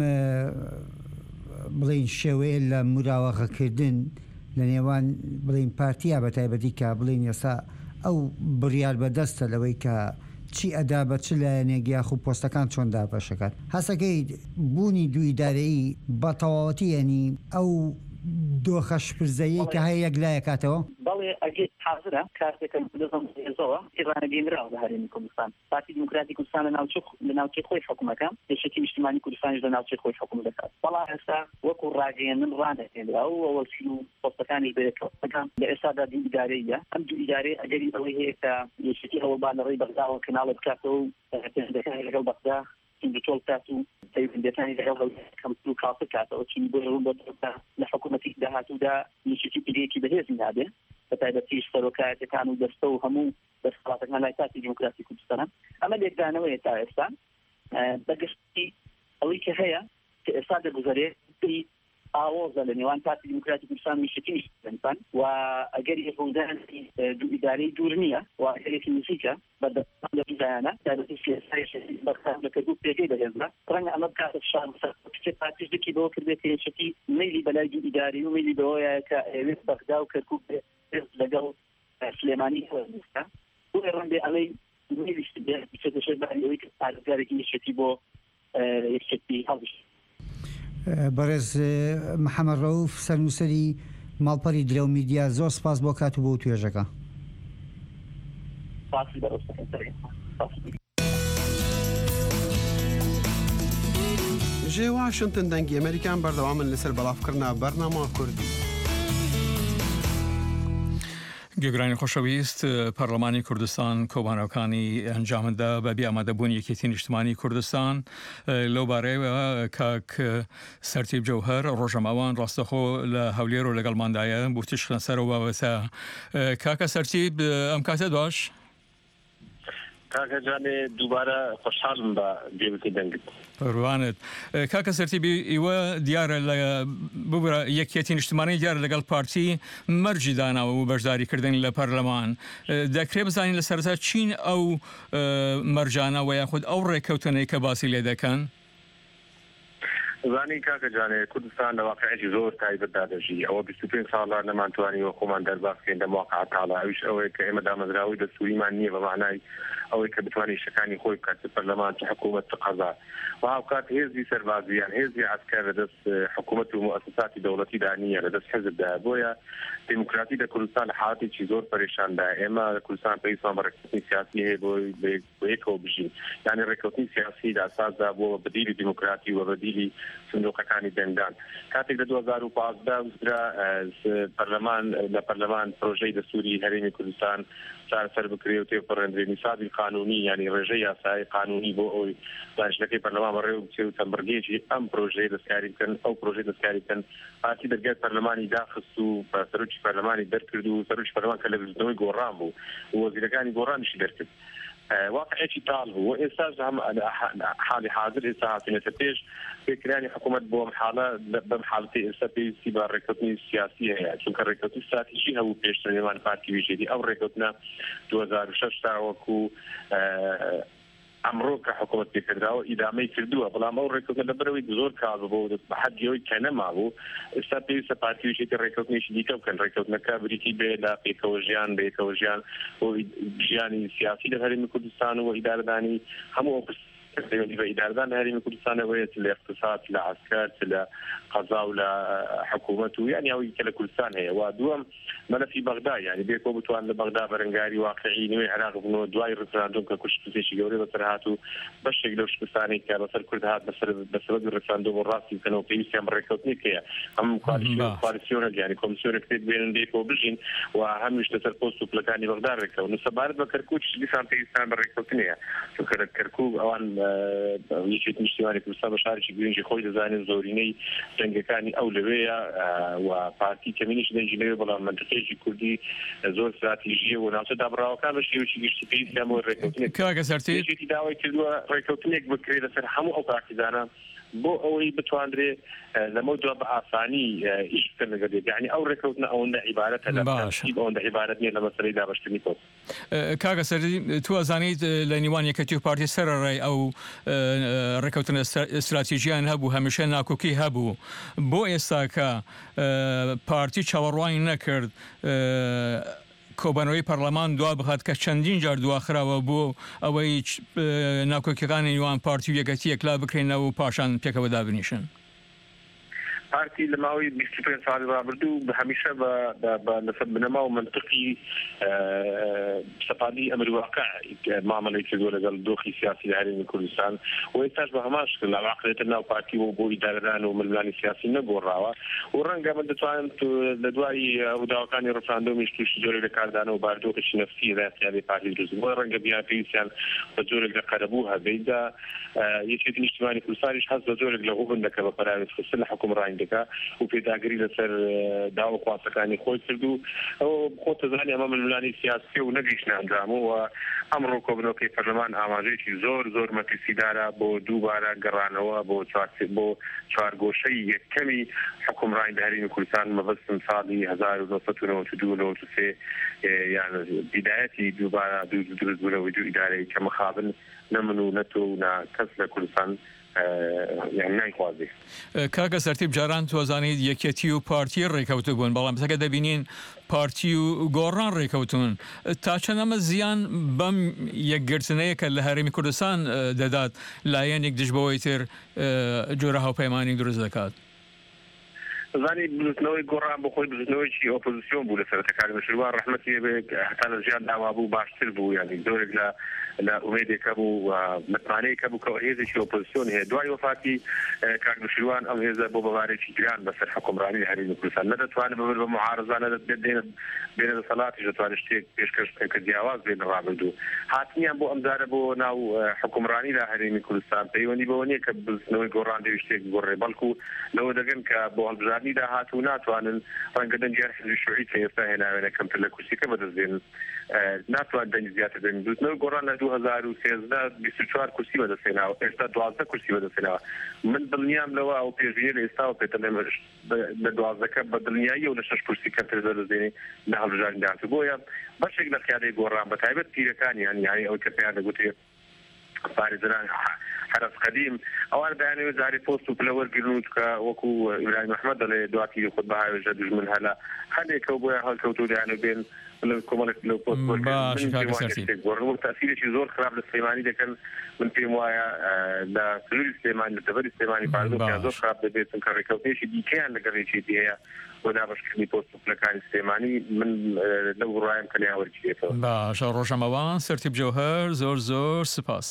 S10: بڵین شێوەیە لە مراوەغەکردن لە نێوان بڵین پارتیا بە تایبەتی کە بڵین ئێستا ئەو بڕیار بەدەستە لەوەی کە چی ئەدا بە چ لایەنێک یاخو پۆستەکان چۆن دابەشەکات هەسەکەی بوونی دوو ئیدارەیی بە تەواوەتی یعنی ئەو دۆخە شپرزەیە کە هەیە یەکلایە کاتەوە
S3: بەڵێ ئەگەر حاضرە کاتێکە دەزم ێزەوە ئێرانە گەێنراوە لە هەرێمی کوردستان پارتی دیموکراتی کوردستان لە ناوچە لە ناوچەی خۆی حکوومەکە یەکێتی نیشتیمانی کوردستانیش لە ناوچەی خۆی حکووم دەکات بەڵام ئێستا وەکو ڕاگەیەندن ڕانەهێنراوە و ئەوەسی و پۆستەکانی بەیەکەوە لە ئێستادا دوو ئیدارەیە ئەم دوو ئیدارەی ئەگەری ئەوەی هەیە کە یەکێتی هەوڵبان لە ڕێی بەغداوە کەناڵە بکاتەوە و پێشەکانی لەگەڵ بەغدا تۆڵ کات و پەیوەندیەکانی لەگەڵ کەم و کاڵ کاتەوە چی بۆ ڕوون بۆ لە حکوومەتی داهاتوودا یەکێتی پلەیەکی بەهێزی نابێ بەتایبەتیش سەرۆکایەتەکان و دەستە و هەموو دەسەڵاتەکان لای پارتی دیموکراتی کوردستانە ئەمە لێکدانەوەیە تا ئێستا بەگشتی ئەوەی کە هەیە کە ئێستا دەگوزارێت ئاوازە لە نێوان پارتی دیموکراتی کوردستان و یەکێتی نیشتیمانیەکان و ئەگەر هەوڵدانی دوو ئیدارەی دوور نییە و ئەگەرێکی نزیکە بەدەستان لە دوودایانە تایبەتی سیاسای بەرخان لەکردو پێگەی بەهێزە ڕەنگە ئەمە بکاتە شان کچێ پارتیش دەکی بەوە کردێت کە یەکێتی میلی بەلای دوو ئیداری و میلی بەوەیە کە ئەوێت بەغدا و کەرکووک لەگەڵ سلێمانی هەوەستا بۆ ڕەنگە ئەڵەی میلیش بێت بچێتە شەر بەهێوەی کە پارێزگارێکی یەکێتی بۆ یەکێتی هەڵبژ
S10: بەڕێز محەممەد ڕەوف سەرنووسەری ماڵپەری درە و میدیا زۆر سپاس بۆ کات و بۆ توێژەکە
S11: ژێ واشنتن دەنگی ئەمریکان بەردەوامن لەسەر بەڵافکردنا بەرنامە کوردی
S2: گوێگرانی خۆشەویست پەرلەمانی کوردستان کۆبانەکانی ئەنجامدا بەبێ ئامادەبوون یەکێتی نیشتیمانی کوردستان لەو بارەیەوە کاک سەرتیب جەوهەر ڕۆژەماوان ڕاستەخۆ لە هەولێر و لەگەڵماندایە بوو تشخە سەرەوە بابەتە کاکە سەرتیب ئەم کاتە باش
S12: کاکە جانێ دووبارە خۆشحاڵم بە دێوتی دەنگت
S2: ڕوانت کاکە سەرتیبی ئیوە دیارە لە ببرە یەکێتی نیشتیمانی دیارە لەگەڵ پارتی مەرجی داناوە و بەشداریکردن لە پەرلەمان دەکرێت بزانین لە سەرتا چین ئەو مەرجانە و یاخود ئەو ڕێکەوتنەی کە باسی لێ دەکەن
S12: زانی کاکە جانێ کوردستان لە واقعەتی زۆر تایبەتدا دەژی ئەوە بیست و پێنج ساڵە نەمانتوانی وە خۆمان دەرباسکەین لەم واقعەت تاڵە ئەویش ئەوەیە کە ئێمە دامەزراوەی دەستوریمان نییە بە معنای ئەوەی کە بتوانانی شەکانی خۆی بکات پەرلەمان چ حکوومەت چ قەزا و هاوکات هێزی سەربازیان هێزی عسکەر لەدەست حکوومەت و مؤسساتی دەوڵەتیدا نییە لەدەست حزبدا بۆیە دیموکراتی لە کوردستان لە حاڵەتێکی زۆر پەرێشاندا ئێمە لە کوردستان پێویستمان بە ڕێککەوتنی سیاسی هەیە بۆی بۆ یەکەوە بژین یعنی ڕێککەوتنی سیاسی لە ئاساسدا بۆ بەدیلی دیموکراتی و بەدیلی سندوقەکانی دەنگدان کاتێک لە دوو هەزار و پانزدە وزرا پەرلەمان لە پەرلەمان پرۆژەی دەستوری هەرێمی کوردستان چارەسەر بکرێت و تێپەڕێنرێ نیسابی قانونی یعنی ڕێژەی یاسایی قانونی بۆ ئەوی دانیشتەکەی پەرلەمان بەڕێوە بچێت و تەمبرگێکی ئەم پرۆژەی دەستکاری بکەن ئەو پرۆژەی دەستکاری بکەن پارتی دەرگای پەرلەمانی داخست و سەرۆکی پەرلەمانی دەرکرد و سەرۆکی پەرلەمان کە لە بزنەوەی گۆڕان بوو و وەزیرەکانی گۆڕانیشی دەرکرد واقعێکی تاڵ بوو و ئێستاش حالی حاضر ئێستا هاتوونەتە پێش فکرانی حکوومەت بۆ ئەم حاڵە بەم حاڵەتی ئێستا پێویستی بە ڕێککەوتنی سیاسی هەیە چونکە ڕێککەوتنی استراتیژی هەبوو پێشتر نێوان پارتی ویژێتی ئەو ڕێککەوتنە دوو هەزار و شەش تا وەکو ئەمڕۆ کە حکوومەت پێکردراوە ئیدامەی کردووە بەڵام ئەو ڕێککەوتنە لەبەرەوەی زۆر کاڵ بوو بە حەدیەوەی کە نەمابوو ئێستا پێویستە پارتی ویژێتی ڕێککەوتنێکی دیکە بکەن ڕێککەوتنەکە بریتی بێ لە پێکەوە ژیان بە یەکەوە ژیان بۆ ژیانی سیاسی لە هەرێمی کوردستان و ئیدارەدانی هەموو بە ئیداردان هەرێمی کوردستانەوەیە لە اقتصاد لە عسکەر لە قەزا و لە حکوومەت و یانی ئەوەی کە لە کوردستان هەیە و دووەم مەلەفی بەغدا یعنی بێکۆ بتوان لە بەغدا بەرەنگاری واقعی نوێی عێراق بنەوە دوای ڕفراندۆم کە کوشتێکی گەورەی بەسەر هات و بەشێک لەو شکستانەی کە بەسەر کورد هات بەسەبەب ڕفراندۆم و ڕاستی بکەنەوە پێویستیان بە ڕێککەوتنێک هەیە هەم کوالیسیۆنە یعنی کۆمیسیۆنێک پێت بێنن بێکەوە بژین و هەمیش لەسەر پۆست و پلەکانی بەغدا ڕێکەوە سەبارەت بە کەرکووک دیسان پێویستیان بە ڕێککەوتنەیە چونکە لە کەرکووک ئەوان یەکێتی نیشتیمانی کوردستان بە شارێکی گرنگی خۆی دەزانێت زۆرینەی جەنگەکانی ئەو لەوەیە و پارتی کەمینیش دەنجی لەوێ بەڵام منطقەیەکی کوردی زۆر استراتیژیە و ناوچە دابڕاوەکان بە شێوەیەکی گشتی پێویستیان بۆ ڕێککەوتنێک
S2: کاکە سەرتیب
S12: داوای کردووە ڕێککەوتنێک بکرێت لەسەر هەموو ئەو پارتیزانە بۆ ئەوەی بتواندرێ لەمە دو بە ئاسانی ئیش بکەن لەگەڵ یعنی ئەو ڕێککەوتنە ئەوەندە عیبارەتە لە ئەوەندە عیبارەت نییە لە مەسەلەی دابەشکردنی پۆست
S2: کاکە سەرتیب تو ئەزانیت لە نیوان یەکەتی و پارتی سەرەڕای ئەو ڕێککەوتنە استراتیژیان هەبوو هەمیشە ناکۆکی هەبوو بۆ ئێستا کە پارتی چاوەڕوانی نەکرد کۆبەنەوەی پەرلەمان دوا بخات کە چەندین جار دواخراوە بۆ ئەوەی ناکۆکیەکانی نیوان پارتی و یەکەتی یەکلا بکرێنەوە و پاشان پێکەوە دابنیشن
S12: پارتی لە ماوەی بیست و پێنج ساڵی ڕابردوو هەمیشە بە بنەما و منطقی سەپاندی ئەمر واقع مامەڵەی کردووە لەگەڵ دۆخی سیاسی لە هەرێمی کوردستان و ئێستاش بە هەمان شکل لاواقرێتە ناو پارتی و بۆ ئیدارەدان و ململانی سیاسی نەگۆڕاوە و ڕەنگە من دەتوانم لە دوای هوداوەکانی ڕفراندۆمیش تووشی جۆرێک لە کاردانە و باردۆخی نەفسی ڕاستیانی پارتی دروست بۆ ڕەنگە بیان پێویستیان بە جۆرێک لە قەرەبوو هەبێدا یەکێتی نیشتیمانی کوردستانیش هەست بە جۆرێک لە غوبن دەکە بە پەراوێز خستن لە حکومڕانی دەکا و پێداگری لەسەر داوە کواسەکانی خۆی کرد و ئەو خۆ تەزانی ئەمە ململانی سیاسی و نەگەیشتە ئەنجامەوە ئەمڕۆ کۆبنەوەکەی پەرلەمان ئاماژەیەکی زۆر زۆر مەترسیدارە بۆ دووبارە گەڕانەوە بۆ بۆ چوارگۆشەی یەکەمی حکومڕانی لە هەرێمی کوردستان مەبەستم ساڵی هەزار و نۆسەد و نەوەت و دوو نەوەت و سێ یان بیدایەتی دووبارە دروستبوونەوەی دوو ئیدارەی کە مخابن نە من و نە تۆ و نە کەس لە کوردستان نایخوازی.
S2: کاکە سەرتیب جاران توازانید یەکێتی و پارتی ڕێکەوتو بوون بەڵام بەسەکە دەبینین پارتی و گۆڕان ڕێکەوتون تا چەند ئەمە زیان بەم یەکگرتنەیە کە لە هەرێمی کوردستان دەدات لایەنێک دژبەوەی تر جۆرە هاوپەیمانی دروست دەکات.
S12: زانی بزنەوەی گۆڕان بۆ خۆی بزنەوەیکی ئۆپۆزیسیۆن بوو لە سەرەتاکانی مشروع ڕەحمەتی هەتا لە ژیان داوا بوو باشتر بوو یعنی زۆرێک لە لە ئومێدێکە بوو متمانەیەکە بوو کە هێزێکی ئۆپۆزیسیۆن هەیە دوای وەفاتی کاک نوشیروان ئەم هێزە بۆ بەوارێکی گران بەسەر حکومڕانی هەرێمی کوردستان نەدەتوانێت ببر بە معارەزانە بێنە دەسەڵاتی دەتوانێت شتێک پێشکەش بکەن کە جیاواز بێنە ڕابردوو هاتنیان بۆ ئەمجارە بۆ ناو حکومڕانی لە هەرێمی کوردستان پەیوەندی بەوە نییە کە بزنەوەی گۆڕان دەوی شتێک گۆڕێ بەڵکو لەوە دەگەن کە بۆ هەڵبژاردننی داهات و ناتوانن ڕەنگە دەنگیان حزبی شوعی ئێستا هێناوێنە کەمتر لە کورسیکە بەدەستێنن ناتوان دەنگ زیاتر بێن دوستنەوەی گۆڕان لە دوو هەزار و سێزدە بیست و چوار کورسی بەدەستێناوە ئێستا دوازدە کورسی بەدەستێناوە من دڵنیام لەوە ئەو پێشبینیە لە ئێستا و پێتە لە دوازدەکە بە دڵنیایی و لە شەش کورسی کەمتر بەدەستێنێ لە هەڵبژاردننی داهاتوو بۆیە بەشێک لە خیادەی گۆڕان بەتایبەت پیرەکانیان یانی ئەوەی کە پێیان دەگوترێت پارێزەران حرس قدیم ئەوان دەیانەوێت جارێ پۆست و پلە وەرگرن کە وەکو ئیبراهیم محمەد دەڵێ دواتی خۆت بەهاوێژە دژمن هەلا هەندێکەوە بۆیان هەڵکەوت و دەیانەوێت بێن کۆمەڵێک لەو پۆست تاسیرێکی زۆر خراپ لە سلێمانی دەکەن من پێم وایە لە سلولی سلێمانی لە دەبەری سلێمانی پارێزەکان زۆر خراپ دەبێتن کە ڕێکەوتێکی دیکەیان لەگەڵ ڕێکێتی هەیە بۆ دابەشکردنی پۆست و پلەکانی سلێمانی من لەو ڕایم کە لێیان وەرگێتەوە.
S2: باشە ڕۆژەمەوان سەرتیب جەوهەر زۆر زۆر سپاس.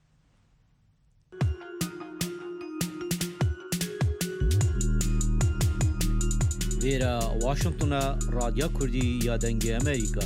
S15: لێرە واشنگتنە رادیۆ کوردی یا دەنگی ئەمریکا.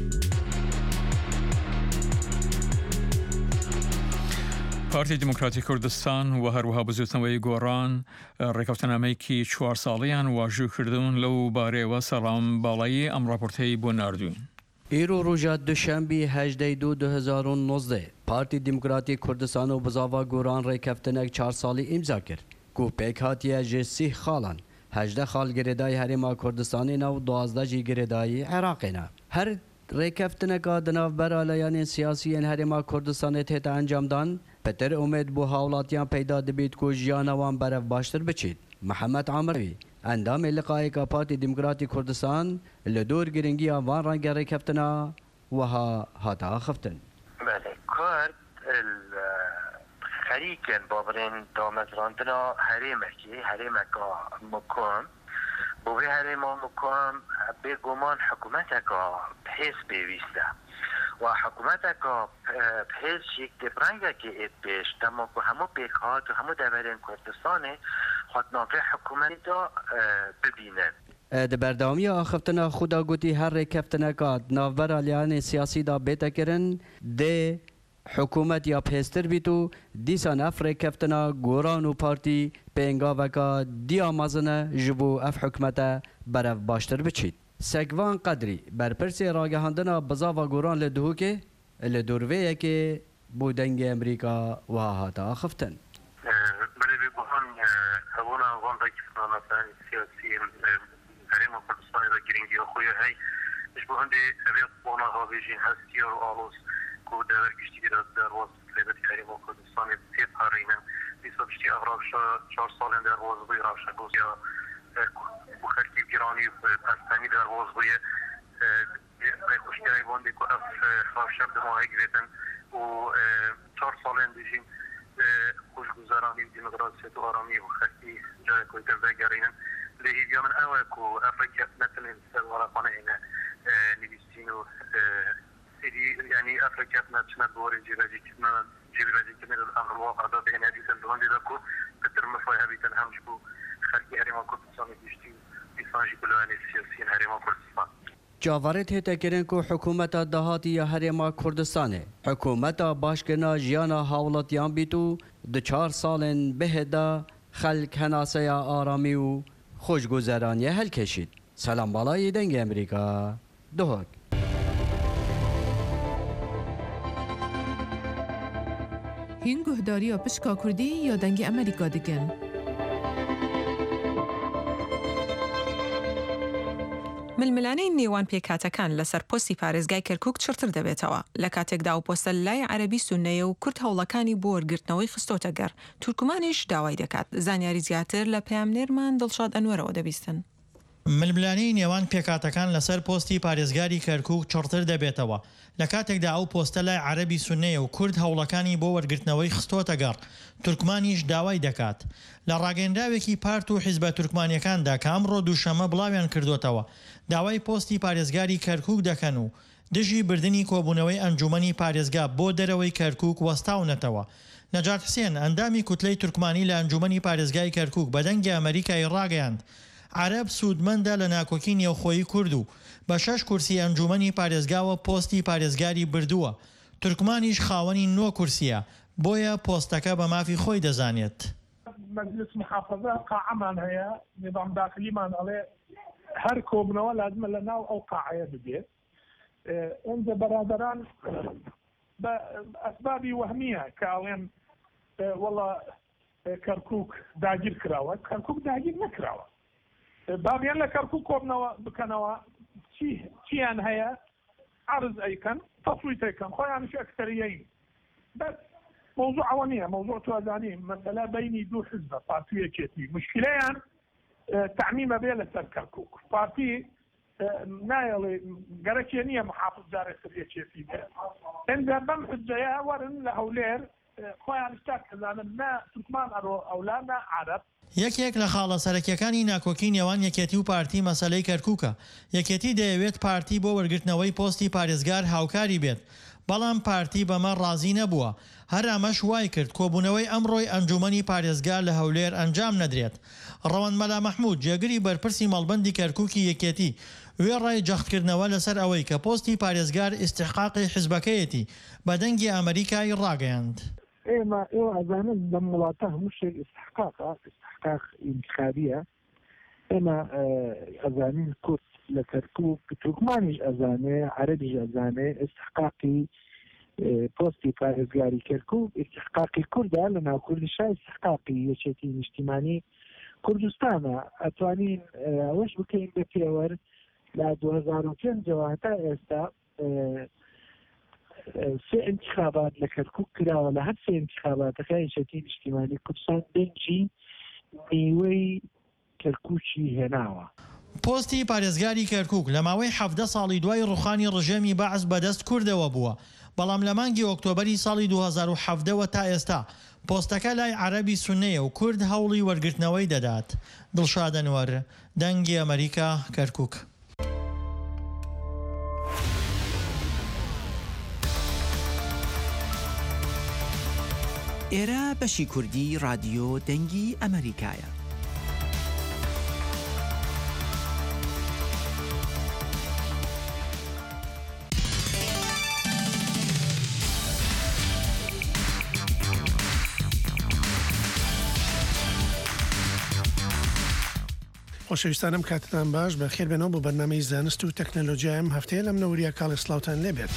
S2: پارتی دموکراتی کوردستان و هەروەها بزوتنەوەی گۆڕان ڕێکەوتنامەیەکی چوار ساڵیان واژووکردون لەو بارەیەوە سەڵام باڵایی ئەم راپۆرتەی بۆ ناردوون.
S18: ئیرۆ ڕۆژە دوشەمبی هەژدەی دوو دو هەزار و نۆزدە پارتی دموکراتی کوردستان و بزاوا گۆڕان ڕێکەفتنێک چار ساڵی ئیمزا کرد و پێک هاتیە ژێ سی خاڵان هەژدە خاڵ گرێدای هەرێما کوردستانینە و دوازدە جی گرێدایی عێراقینە. هەر ڕێکەفتنەکە دناوبەرە لایەنێن سیاسیên هەرێما کوردستانê تێتە ئەنجامدان پێتر ئومێد بۆ هاوڵاتیان پەیدا دەبێت و ژیانەوان بەرەف باشتر بچیت. محەممەد عامەوی ئەندامی لقایەکە پارتی دموکراتی کوردستان لە دۆر گرنگی ئەوان ڕەنگە ڕێکەفتنە وها هاتا خفتن.
S20: کورد خەریکن بۆ بڕێن دامەزراندنا هەرێمێکی هەرێمێکە مکۆم بۆ وێ هەرێما مکۆم بێگومان حکوومەتێکە پێس پێویستە و حکوومەتێکە پێشێک دەبڕنگێکی ئێت پێش دەما بۆ هەموو پێکهات و هەموو دەبەرێن کوردستانê خۆتناوی حکوومەتیدا ببینن.
S18: د بەردەوامی ئاخفتنە خودا گوتی هەر ڕێکەفتنەکە ناوبەرە لایەنێ سیاسیدا بێتەکردن دێ حکوومەت یا پێستر بیت و دیسان ئەف ڕێکەفتنە گۆڕان و پارتی پێنگاوەکە دیامەزنە ji بۆ ئەف حکوومەتە بەرەف باشتر بچیت. سەگڤان قەدری بەرپرسێ ڕاگەهاندنا بزاڤا گۆڕان لە دهوکێ لە دۆروێیەکێ بۆ دەنگی ئەمریکا وها هاتە ئاخفتن.
S20: هەرێما کوردستانی دا گرنگی خۆی هەی اش بۆ هەندێ ئەبێ بۆنا هاوێژین هەستی و ئاڵۆز کو دەوەرگشتی دەرواز لێبەتی هەرێما کوردستانی پێ پارڕینن دیسا پشتی ئەڤراو چهار ساڵێن دەرواز بووی ڕاشە گۆزیا بۆ خەرکی گیرانی و پەستانی دەرواز بوویە ڕێخۆشکەرەی بۆندێک و ئەف ڕاشە دەماهەی گرێتن و چهار ساڵێن دژین خوشگذرانی دموکراسی و آرامی و خلقی جای کوی تبدیگرینن لهیدیا من اوه کو افریقا مثلا سوارخانه اینه نویسین و يعني افريقيا تنشنا بوري جيراجي كنا جيراجي كنا الامر الواقع ده بين هذه الدول ده كو كتر مفاهيم هبيتن همشكو خلقي هريما كردستان بيشتي بيسانجي كلواني سياسيين هريما كردستان
S18: جاوارت هتکرین کو حکومت دهاتی یا هرما کردستانه حکومت باشکنا جیانا حولتیان بیتو دو چهار سالن بهدا خلق هناسه آرامی و خوشگذرانی هل کشید. سلام بالای دنگ امریکا دهک
S1: هین گهداری و پشکا کردی یا دنگ امریکا دکن ململانەی نێوان پێکاتەکان لەسەر پۆستی پارێزگای کەرکووک چرتر دەبێتەوە لە کاتێکدا و پۆستە لای عەرەبی سوننەیە و کورد هەوڵەکانی بۆ وەرگرتنەوەی خستۆتە گەڕ تورکمانیش داوای دەکات. زانیاری زیاتر لە پەیامنێرمان دڵشاد ئەنوەرەوە دەبیستن.
S21: ململانەی نێوان پێکاتەکان لەسەر پۆستی پارێزگاری کەرکووک چڕتر دەبێتەوە لە کاتێکدا ئەو پۆستە لای عەرەبی سوننەیە و کورد هەوڵەکانی بۆ وەرگرتنەوەی خستۆتە گەڕ تورکمانیش داوای دەکات. لە ڕاگەیەندراوێکی پارت و حیزبە تورکمانیەکاندا کە ئەمڕۆ دووشەمە بڵاویان کردوتەوە داوای پۆستی پارێزگاری کەرکووک دەکەن و دژی بردننی کۆبوونەوەی ئەنجومەنی پارێزگا بۆ دەرەوەی کەرکووک وەستاونەتەوە. نەجات حسێن ئەندامی کوتلەی تورکمانی لە ئەنجومەنی پارێزگای کەرکووک بە دەنگی ئەمریکای ڕاگەیاند عەرەب سوودمەندە لە ناکۆکی نێوخۆیی کورد و بە شەش کورسی ئەنجومەنی پارێزگاوە پۆستی پارێزگاری بردووە. تورکمانیش خاوەنی نۆ کورسیە بۆیە پۆستەکە بە مافی خۆی دەزانێت.
S4: مجلس محافظة قاعمان هي نظام داخلي مان عليه هر كوبنوا لازم لنا أو قاعية بديت عند برادران بأسباب وهمية كأوين والله كركوك داجر كراوة كركوك داجر نكراوة بابين لكركوك كوبنوا بكنوا شي شيان هي عرض أي كان تصويت أي كان خويا مش أكثريين بس موضوع عوانية موضوع توازني مثلا بيني دو حزب بارتية كيتي مشكلة يعني تعميم بيلا سر كركوك بارتي نايل قرشينية محافظ دار السرية كيتي عند بم حزبها ورن لهولير خويا نشتاك لأن ما تركمان أو لا ما عرب
S21: یەکێک لە خاڵە سەرەکیەکانی ناکۆکی نێوان یەکێتی و پارتی مەسەلەی کەرکووکە. یەکێتی دەیەوێت پارتی بۆ وەرگرتنەوەی پۆستی پارێزگار هاوکاری بێت بەڵام پارتی بەمە ڕازی نەبووە. هەر ئەمەش وای کرد کۆبوونەوەی ئەمڕۆی ئەنجومەنی پارێزگار لە هەولێر ئەنجام نەدرێت. ڕەوەندمەلا مەحموود جێگری بەرپرسی مەڵبەندی کەرکووکی یەکێتی وێڕای جەختکردنەوە لەسەر ئەوەی کە پۆستی پارێزگار ئیستحقاقی حیزبەکەیەتی بە دەنگی ئەمریکای ڕاگەیاند.
S22: ئێمە ئێوە ئەزانن لەم وڵاتە هەموو شتێک استحقاقە استحقاق انتخابیە. ئێمە ئەزانین کورد لە کەرکووک تورکمانیش ئەزانێ عەرەبیش ئەزانێ استحقاقی پۆستی پارێزگاری کەرکووک استحقاقی کوردە لە ناو کوردستان استحقاقی یەکێتی نیشتیمانی کوردستانە. ئەتوانین ئەوەش بکەین بە پێوەر لە دوو هەزار و پێنجەوە هەتا ئێستا سێ انتخابات لە کەرکووک کراوە لە هەر سێ انتخاباتەکە یەکێتی نیشتیمانی کوردستان دەنگی میوەی کەرکووکی هێناوە.
S21: پۆستی پارێزگاری کەرکووک لە ماوەی حەڤدە ساڵی دوای ڕوخانی ڕژێمی بەعز بەدەست کوردەوە بووە بەڵام لە مانگی ئۆکتۆبەری ساڵی دوو هەزار و حەڤدەوە تا ئێستا پۆستەکە لای عەرەبی سوننەیە و کورد هەوڵی وەرگرتنەوەی دەدات. دڵشاد ئەنوەر دەنگی ئەمریکا کەرکووک.
S23: ئێرە بەشی کوردی رادیۆ دەنگی ئەمریکایە.
S24: خۆشەویستانم کاتتان باش بە خێر بێنەوە بۆ بەرنامەی زانست و تەکنەلۆژیایم هەفتەیە لەم نەوریە کاڵی سلااوان لێبێت.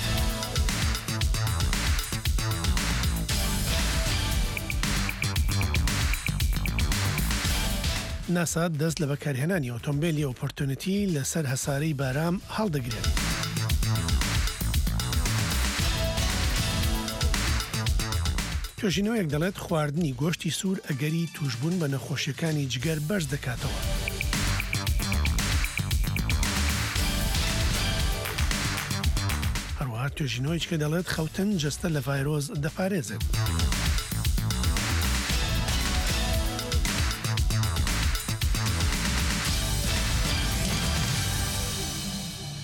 S24: ناسا دەست لە بەکارهێنانی ئۆتۆمبیلی ئۆپۆرتونیتی لەسەر هەسارەی بارام هەڵدەگرێت. توێژینەوەیەک دەڵێت خواردنی گۆشتی سوور ئەگەری توشبوون بە نەخۆشیەکانی جگەر بەرز دەکاتەوە. هەروەها توێژینەوەیەک کە دەڵێت خەوتن جەستە لە ڤایرۆز دەپارێزێت.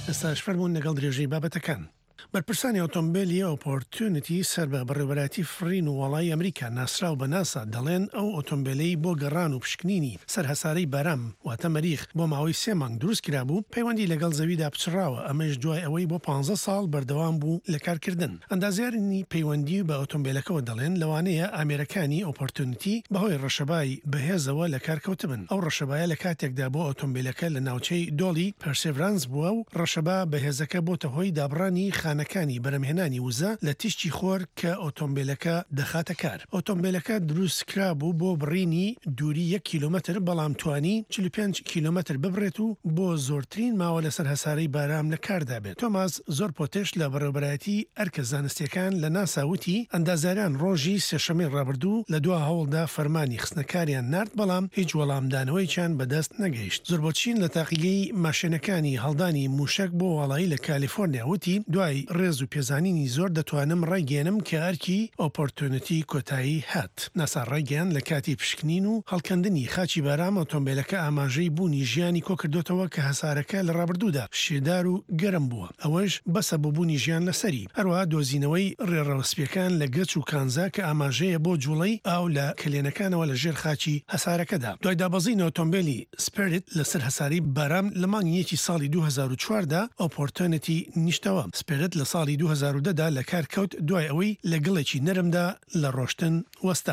S24: ئێستاش فەرمونون لەگەڵ درێژەی بابەتەکان. بەرپرسانی ئۆتۆمبیلی ئۆپۆرتونیتی سەر بە بەڕێوەبەراتی فرین و وڵای ئەمریکا ناسراو بە ناسا دەڵێن ئەو ئۆتۆمبیلەی بۆ گەڕان و پشکنینی سەر هەسارەی بارام واتە مەریخ بۆ ماوەی سێ مانگ دروست کرابوو پەیوەندی لەگەڵ زەویدا پچڕاوە ئەمەش دوای ئەوەی بۆ پانزە ساڵ بەردەوام بوو لە کارکردن. ئەندازیارنی پەیوەندی بە ئۆتۆمبیلەکەەوە دەڵێن لەوانەیە ئامێرەکانی ئۆپۆرتونیتی بەهۆی ڕەشەبای بەهێزەوە لە کارکەوتبن. ئەو ڕەشەبایە لە کاتێکدا بۆ ئۆتۆمبیلەکە لە ناوچەی دۆڵی پەرسێڤرانس بووە و ڕەشەبا بەهێزەکە بۆتە هۆی دابڕانی خانەکانی بەرەمهێنانی وزە لە تیشتی خۆر کە ئۆتۆمبیلەکە دەخاتە کار. ئۆتۆمبیلەکە دروست کرابوو بۆ بڕینی دووری یەک کیلومتر بەڵام توانی چل و پێنج کیلومتر ببڕێت و بۆ زۆرترین ماوە لەسەر هەسارەی بارام لە کاردا بێت. تۆماس زۆر پۆتێش لە بەڕێوەبەراتی ئەرکە زانستیەکان لە ناساوتی ئەندازیاران ڕۆژی سێشەمەی ڕابردوو لە دوا هەوڵدا فەرمانی خستنەکاریان نرد بەڵام هیچ وەڵامدانەوەیان بەدەست نەگەیشت. زۆر بۆچین لە تاقیگەی ماشێنەکانی هەڵدانی موشک بۆ وڵایی لە کالیفۆرنیا وتی دوای ڕێز و پێزانینی زۆر دەتوانم ڕایگەێنم کە ئەرکی ئۆپۆرتونیتی کۆتایی هات. ناسا ڕایگەیان لە کاتی پشکنین و هەڵکەندنی خاچی بارام ئۆتۆمبیلەکە ئاماژەی بوونی ژیانی کۆکردوتەوە کە هەسارەکە لە ڕابردوودا شێدار و گەرم بووە. ئەوەش بەسە بۆ بوونی ژیان لەسەری. هەروەها دۆزینەوەی ڕێڕەوسپیەکان لە گەچ و کانزا کە ئاماژەیە بۆ جوڵەی ئاو لە کلێنەکانەوە لە ژێر خاچی هەسارەکەدا. دوای دابەزین ئۆتۆمبیلی سپیریت لەسەر هەساری بارام لە مانگیەکی ساڵی دوو هەزار و چواردا ئۆپۆرتونیتی نیشتەوە. سپیریت لە ساڵی دوو هەزار و دەدا لە کار کەوت دوای ئەوەی لە گڵێکی نەرمدا لە ڕۆشتن وەستا.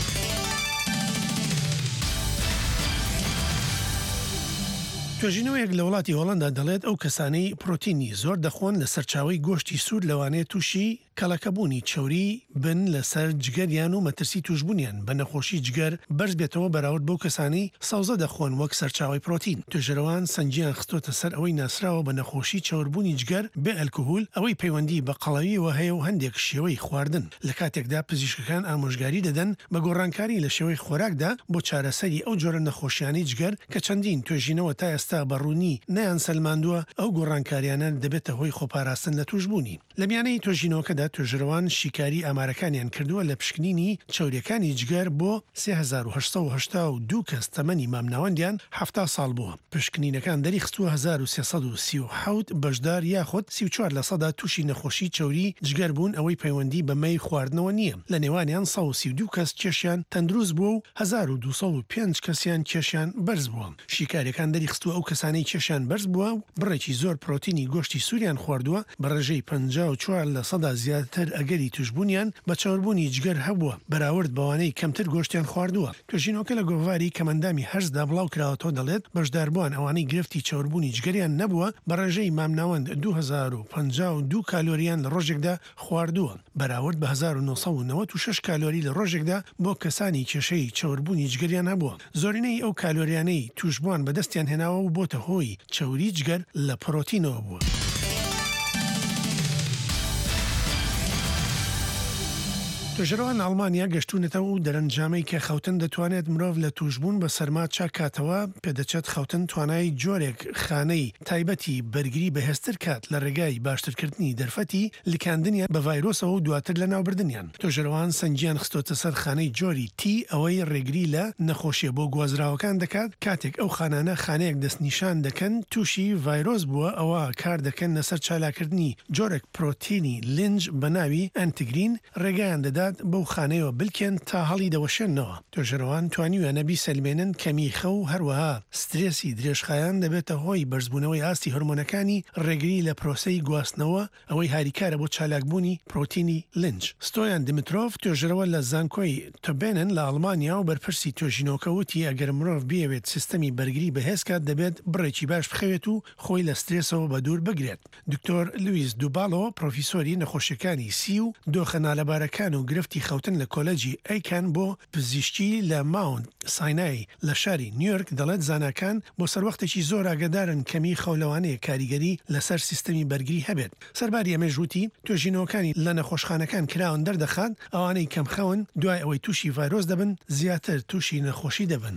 S24: توێژینەوەیەک لە وڵاتی هۆڵندا دەڵێت ئەو کەسانەی پرۆتینی زۆر دەخۆن لە سەرچاوی گۆشتی سوور لەوانەیە تووشی کەڵەکەبوونی چۆری بن لەسەر جگەریان و مەترسی توشببوونیان بە نەخۆشی جگەر بەرز بێتەوە بەراورد بەو کەسانی سەوزە دەخۆن وەک سەرچاوی پرۆتین. توێژەرەوان سنجیان خستۆتە سەر ئەوەی ناسراوە بە نەخۆشی چاوربوونی جگەر بێ ئەلکۆهول ئەوەی پەیوەندی بە قەڵەویەوە هەیە و هەندێک شێوەی خواردن. لە کاتێکدا پزیشکەکان ئامۆژگاری دەدەن بە گۆڕانکاری لە شێوەی خۆراکدا بۆ چارەسەری ئەو جۆرە نەخۆشیانی جگەر کە چەندین توێژینەوە تا ئێستا بەڕوونی نیان سەلماندووە ئەو گۆڕانکاریانە دەبێتە هۆی خۆپاراستن لە توشببوونی. لە میانەی توێژینەوەکەدا توێژەرەوان شیکاری ئامارەکانیان کردووە لە پشکنینی چاوریەکانی جگەر بۆ سێ هەزار و هەشت سەد و هەشتا و دوو کەس تەمەنی مامناوەندیان هەفتا ساڵ بووە. پشکنینەکان دەری خستووە هەزار و سێسەد و سی و حەوت بەشدار یاخود سی و چوار لە سەدا تووشی نەخۆشی چاوری جگەر بوون ئەوەی پەیوەندی بە مەی خواردنەوە نییە. لە نێوانیان سەد و سی و دوو کەس کێشیان تەندروست بووە و هەزار و دووسەد و پێنج کەسیان کێشیان بەرز بووە. شیکاریەکان دەری خستووە ئەو کەسانەی کێشیان بەرز بووە و بڕێکی زۆر پرۆتینی گۆشتی سووریان خواردووە بە ڕێژەی پەنجا و چوار لە سەدا زیاتر ئەگەری توشببوونیان بە چاوربوونی جگەر هەبووە بەراورد بەوانەی کەمتر گۆشتیان خواردووە. توێژینەوەکە لە گۆڤاری کەمەندامی هەرزدا بڵاو کراوەتەوە دەڵێت بەشداربووان ئەوانەی گرفتی چاوربوونی جگەریان نەبووە بە ڕێژەی مامناوەند دوو هەزار و پەنجا و دوو کالۆریان لە ڕۆژێکدا خواردووە بەراورد بە هەزار و نۆسەد و نەوەت و شەش کالۆری لە ڕۆژێکدا بۆ کەسانی کێشەی چاوربوونی جگەریان هەبووە. زۆرینەی ئەو کالۆریانەی توشبووان بەدەستیان هێناوە و بۆتە هۆی چاوری جگەر لە پرۆتینەوە بووە. توێژەرەوان ئەڵمانیا گەشتونەتەوە و دەرەنجامەی کە خەوتن دەتوانێت مرۆڤ لە توشبوون بە سەرما چاکاتەوە پێدەچێت خەوتن توانای جۆرێک خانەی تایبەتی بەرگری بەهێزتر کات لە ڕێگای باشترکردنی دەرفەتی لکاندنیان بە ڤایرۆسەوە و دواتر لە ناوبردنیان. توێژەرەوان سنجیان خستۆتە سەر خانەی جۆری تی ئەوەی ڕێگری لە نەخۆشیە بۆ گوازراوەکان دەکات کاتێک ئەو خانانە خانەیەک دەستنیشان دەکەن تووشی ڤایرۆس بووە ئەوە کار دەکەن لەسەر چالاکردنی جۆرێک پرۆتینی لنج بە ناوی ئەنتیگرین ڕێگەیان دەدا بەو خانەیەوە بلکێن تا هەڵی دەوەشێنەوە. توێژەرەوان توانیوە نەبی سەلمێنن کەمیخە و هەروەها سترێسی درێژخایان دەبێتە هۆی بەرزبوونەوەی ئاستی هەرمۆنەکانی ڕێگری لە پرۆسەی گواستنەوە ئەوەی هاریکارە بۆ چالاکبوونی پرۆتینی لنج. ستۆیان دمیترۆف توێژەرەوە لە زانکۆی تۆبێنن لە ئەڵمانیا و بەرپرسی توێژینەوەکە وتی ئەگەر مرۆڤ بێوێت سیستەمی بەرگری بەهێزکات دەبێت بڕێکی باش بخەوێت و خۆی لە سترێسەوە بە دوور بگرێت. دکتۆر لویس دووباڵۆ پرۆفیسۆری نەخۆشیەکانی سی و دۆخەنالەبارەکان و گرفتی خەوتن لە کۆلەجی ئەیکان بۆ پزیشکی لە ماوند ساینای لە شاری نیویۆرک دەڵێت زانکان بۆ سەروەختێکی زۆر ئاگدارن کەمی خەولەوانەیە کاریگەری لەسەر سیستەمی بەرگری هەبێت. سەرباری ئەمەژوتی توێژینەوەکانی لە نەخۆشخانەکان کراون دەردەخات ئەوانەی کەمخەون دوای ئەوەی تووشی ڤایرۆس دەبن زیاتر تووشی نەخۆشی دەبن.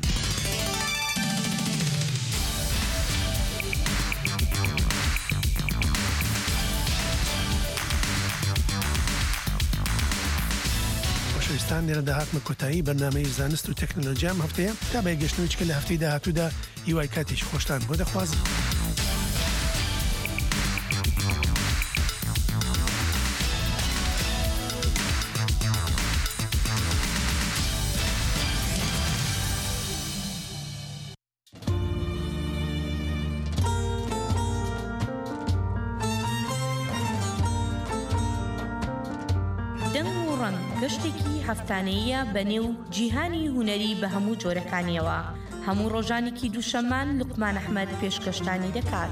S24: کوردستان لێرە داهاتمە کۆتایی بەرنامەی زانست و تەکنۆلۆژیام هەفتەیە تا بەیگەشتنەوەی کە لە هەفتەی داهاتوودا هیوای کاتێکی خۆشتان بۆ دەخوازم.
S5: ڕۆژان گەشتێکی هەفتانەیە بەنێو جیهانی هونەری بە هەموو جۆرەکانیەوە. هەموو ڕۆژانێکی دووشەمان لوقمان ئەحمەد پێشکەشتانی دەکات.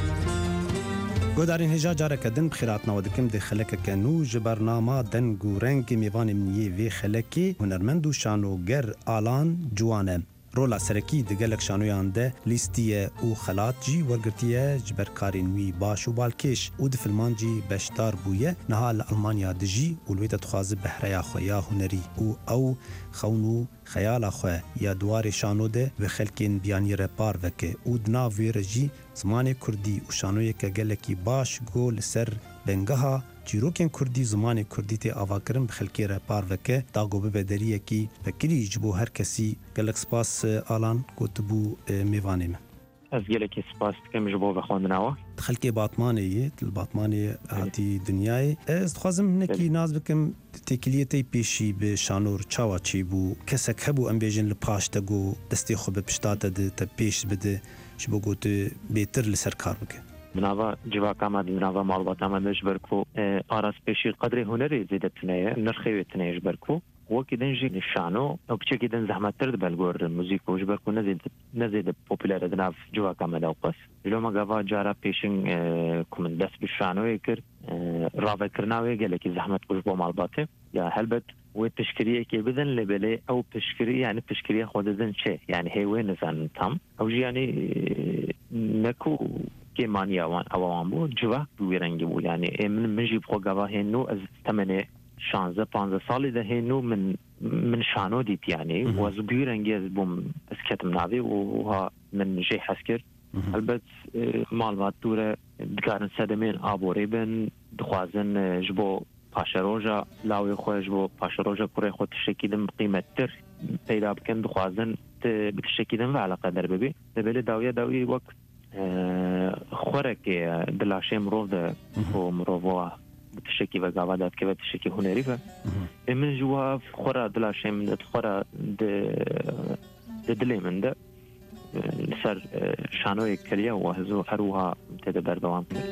S6: گۆدارین هێژا جارێکە دن بخیراتنەوە دکم دێ خەلەکەکە نو ji بەرنامە دەنگ و ڕەنگی میوانی منیê vê xelekê hunermend û şanoger alan ciwan e. Rola serekî di gelek şanoyan de lîstiye û xelat jî wergirtiye ji ber karên wî baş û balkêş û di filman jî beşdar bûye. Niha li Almanya dijî û li wê de dixwaze behreya xwe ya hunerî û ew xewn û xeyala xwe ya duwarê şano de ve xelkên biyanî re par veke û di nav wê re jî zimanê Kurdî û şanoyeke gelekî baş got li ser bengeha çîrokên Kurdî zimanê Kurdî tê avakirin bi xelkê re par veke dago bibe deriyekî vekirî ji bo her kesî gelek spas alan gotibû mêvanê me.
S7: Ez gelekî spas dikim ji bo vexwendinawa.
S6: Xelkê Batmanê yê li Batmanê hatî dinyayê. Ez dixwazim hinekî naz bikim têkiliyê tê pêşî bi şanor çawa çêbû kesek hebû em bêjin li paş te got destê xwe bi pişta te di te pêş bide ji bo got bêtir li ser kar bike.
S7: Binava civaka me binava malbata me ji ber ku araspêşî qedrê hunerê zêde tuneye nirxê wê tuneye ji ber ku wekî din jî nîşano ew piçekî din zehmettir dibel gor muzîk û ji ber ku nezêde nezêde popüler e di nav civaka me de qas jilo me gava cara pêşin ku min dest bi şanoyê kir ravekirina wê gelekî zehmet ku ji bo malbatê ya helbet wê piştgiriyekê bidin lê belê ew piştgirî yani piştgiriya xwe didin çê yani hê wê nizanin tam ew jî yanî neku kêmaniya wan ew wan bû civak bi wê rengî bû yani ê min min jî xwe gava hênû ez temenê şanze panze salî de hênû min min şano dît yani wez bi wî rengî ez bûm ez ketim navê û wiha min jê hes kir helbet malbat dûre dikarin sedemên aborê bin dixwazin ji bo paşeroja lawê xwe ji bo paşeroja kurê xwe tiştekî din qîmettir peyda bikin dixwazin bi tiştekî din ve eleqedar bibê dibêle dawiya dawî wek xwerekê di laşê mirov de û mirov wa bi tiştekî vegava dadikeve tiştekî hunerî ve ê min ji wa xwera di laşê min de xwera di di dilê min de li ser şanoyê kiriye û hezû her wiha tê de berdewam kir.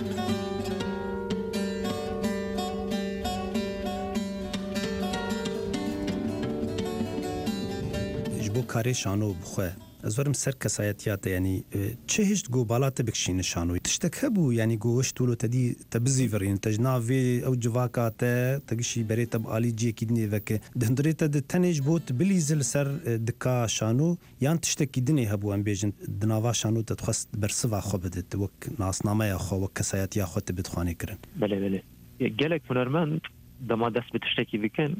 S6: Ji bo karê şano bixwe ez werim ser kesayetiya te yanî çi hişt got bala te bikişîne şanoyê tiştek hebû yanî got hişt tûlo te dî te bizîvirîn te ji nav vê ew civaka te te gişî berê te bi alî ciyekî dinê veke di hundirê te di tenê ji bo tu bilîzî li ser dika şano yan tiştekî dinê hebû em bêjin di nava şano te dixwest bersiva xwe bide tu wek nasnameya xwe wek kesayetiya xwe te bi dixwanê kirin.
S7: Belê belê gelek hunermend dema dest bi tiştekî bikin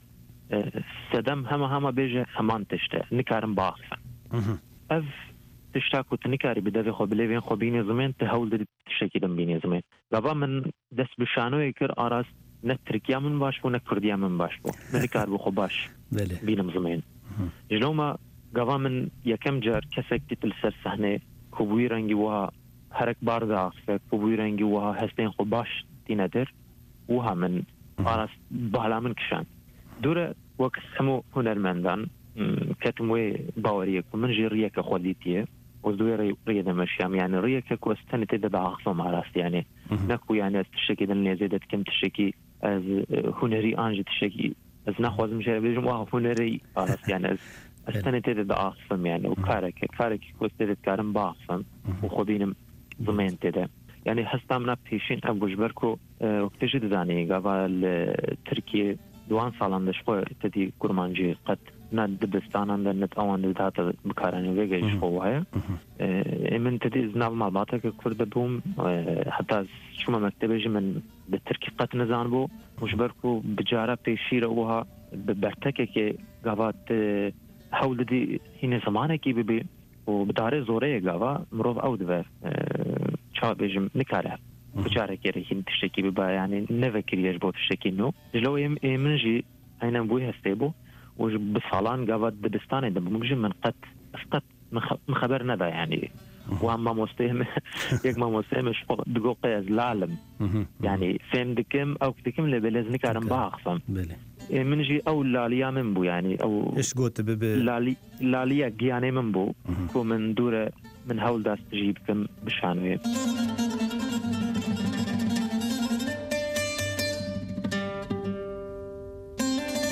S7: sedem hema hema bêje heman tişte nikarin baxin. ev tişta ku tu nikarî bi devê xwe bilêvên xwe bînî zimên tu hewl didî tiştekî din bînî zimên gava min dest bi şanoyê kir arast ne Tirkiya min baş bû ne Kurdiya min baş bû min nikar bû xwe baş bînim zimên ji no me gava min yekem car kesek dît li ser sehnê ku bûyî rengî wiha herek bar diaxife ku bûyî rengî wiha hestên xwe baş tîne dir wiha min arast bala min kişand dûre wek hemû hunermendan ketim wê baweriyê ku min jî riyeke xwe dîtiye ez dû wê riyê de meşiyam yani riyeke ku ez tenê tê de diaxivim arast yani ne ku yani ez tiştekî din lêzê de dikim tiştekî ez hunerî an jî tiştekî ez naxwazim jê re bêjim wa hunerî arast yani ez ez tenê tê de diaxivim yani û kareke karekî ku ez tê de dikarim biaxivim û xwe bînim zimên tê de yani hesta min a pêşîn ev bû ji ber ku wek tê jî dizanî gava li Tirkiye duan salan de ji xwe te dî kurmancî qet ne dibistanan de net awan de hata bikaranê vê gehîş xwe waya ê min te dî nav malbateke Kurd de bûm heta çûma mektebê jî min bi Tirkî qet nizanibû û ji ber ku bi cara pêşî re wiha bi bertekekê gava te hewl didî hînê zimanekî bibî û bi darê zoreyê gava mirov ew dibe çawa bêjim nikare bicarekê re hîn tiştekî bibe yani nevekiriye ji bo tiştekî nû ji lo ê min jî aynen bûyî hestê bû û bi salan gava dibistanê de bûm jî min qet ez qet min xeber neda yani wan mamosteyê me yek mamosteyê me digot qey ez lalim yani fêm dikim ew dikim lê belê ez nikarim biaxivim ê min jî ew laliya min bû yani ew laliya giyanê min bû ku min dûre min hewl dest jî bikim bi şanoyê.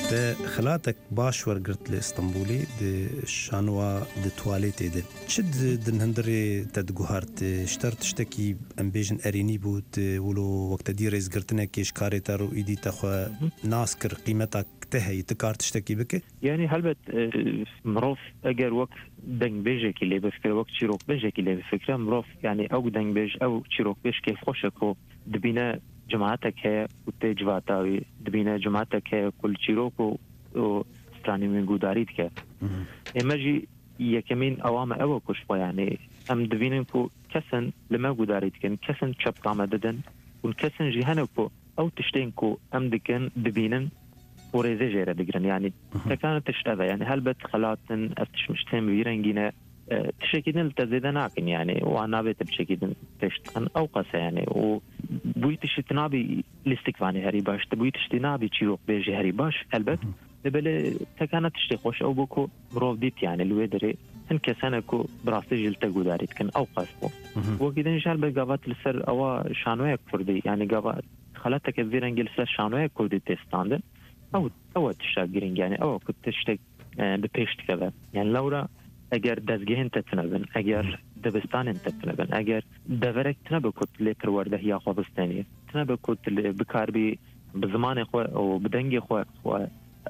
S6: ده خلاتك باش ورقرت لإسطنبولي ده شانوا ده تواليتي ده شد دن هندري تدقوهارت اشتر تشتكي أمبيجن أريني بود ولو وقت دي ريز قرتنا كيش كاري تارو إيدي تخوى ناسكر قيمتك تهي تكار تشتكي بك
S7: يعني هلبت مروف أجر وقت دنگ بيجك اللي بفكر وقت شيروك بيجك اللي بفكر مروف يعني أو دنگ بيج أو شيروك بيج كيف خوشكو دبينا جماعتك هي وتجواتاوي دبينا جماعتك هي كل شيروكو وستاني من قداريت كه إماجي يكمين أوام أو كشفة يعني أم دبينن كو كسن لما قداريت كن كسن شب قام ددن ونكسن جهنكو أو تشتينكو أم دكن دبينن وريزي جيرا دقرن يعني تكانت تشتغل يعني هل بت خلاتن أفتش مشتهم بيرنجينا تشكيدن التزيدن عاكن يعني وانا بيت بشكيدن تشتغن أو قاسة يعني وبويتش تنابي الاستكفاني هاري باش تبويتش تنابي تشيروك بيجي هاري باش هل بت لبلا تكانت تشتخوش أو بكو بروف ديت يعني الويدري هنك سنكو براستي جلتا قداريت كن أو قاسبو وكيدن جال بقابات لسر أوا شانوية كردي يعني قابات خلاتك بيرنجي لسر شانوية كردي تستاندن أو أو تشتغلين يعني أو كنت تشتغل ببيشت كذا يعني لورا أجر دزجين تتنبن أجر دبستان تتنبن أجر دفرك تنبكت لكر ورده هي خاصتانية تنبكت بكاربي بزمان خو أو بدنجي خو خو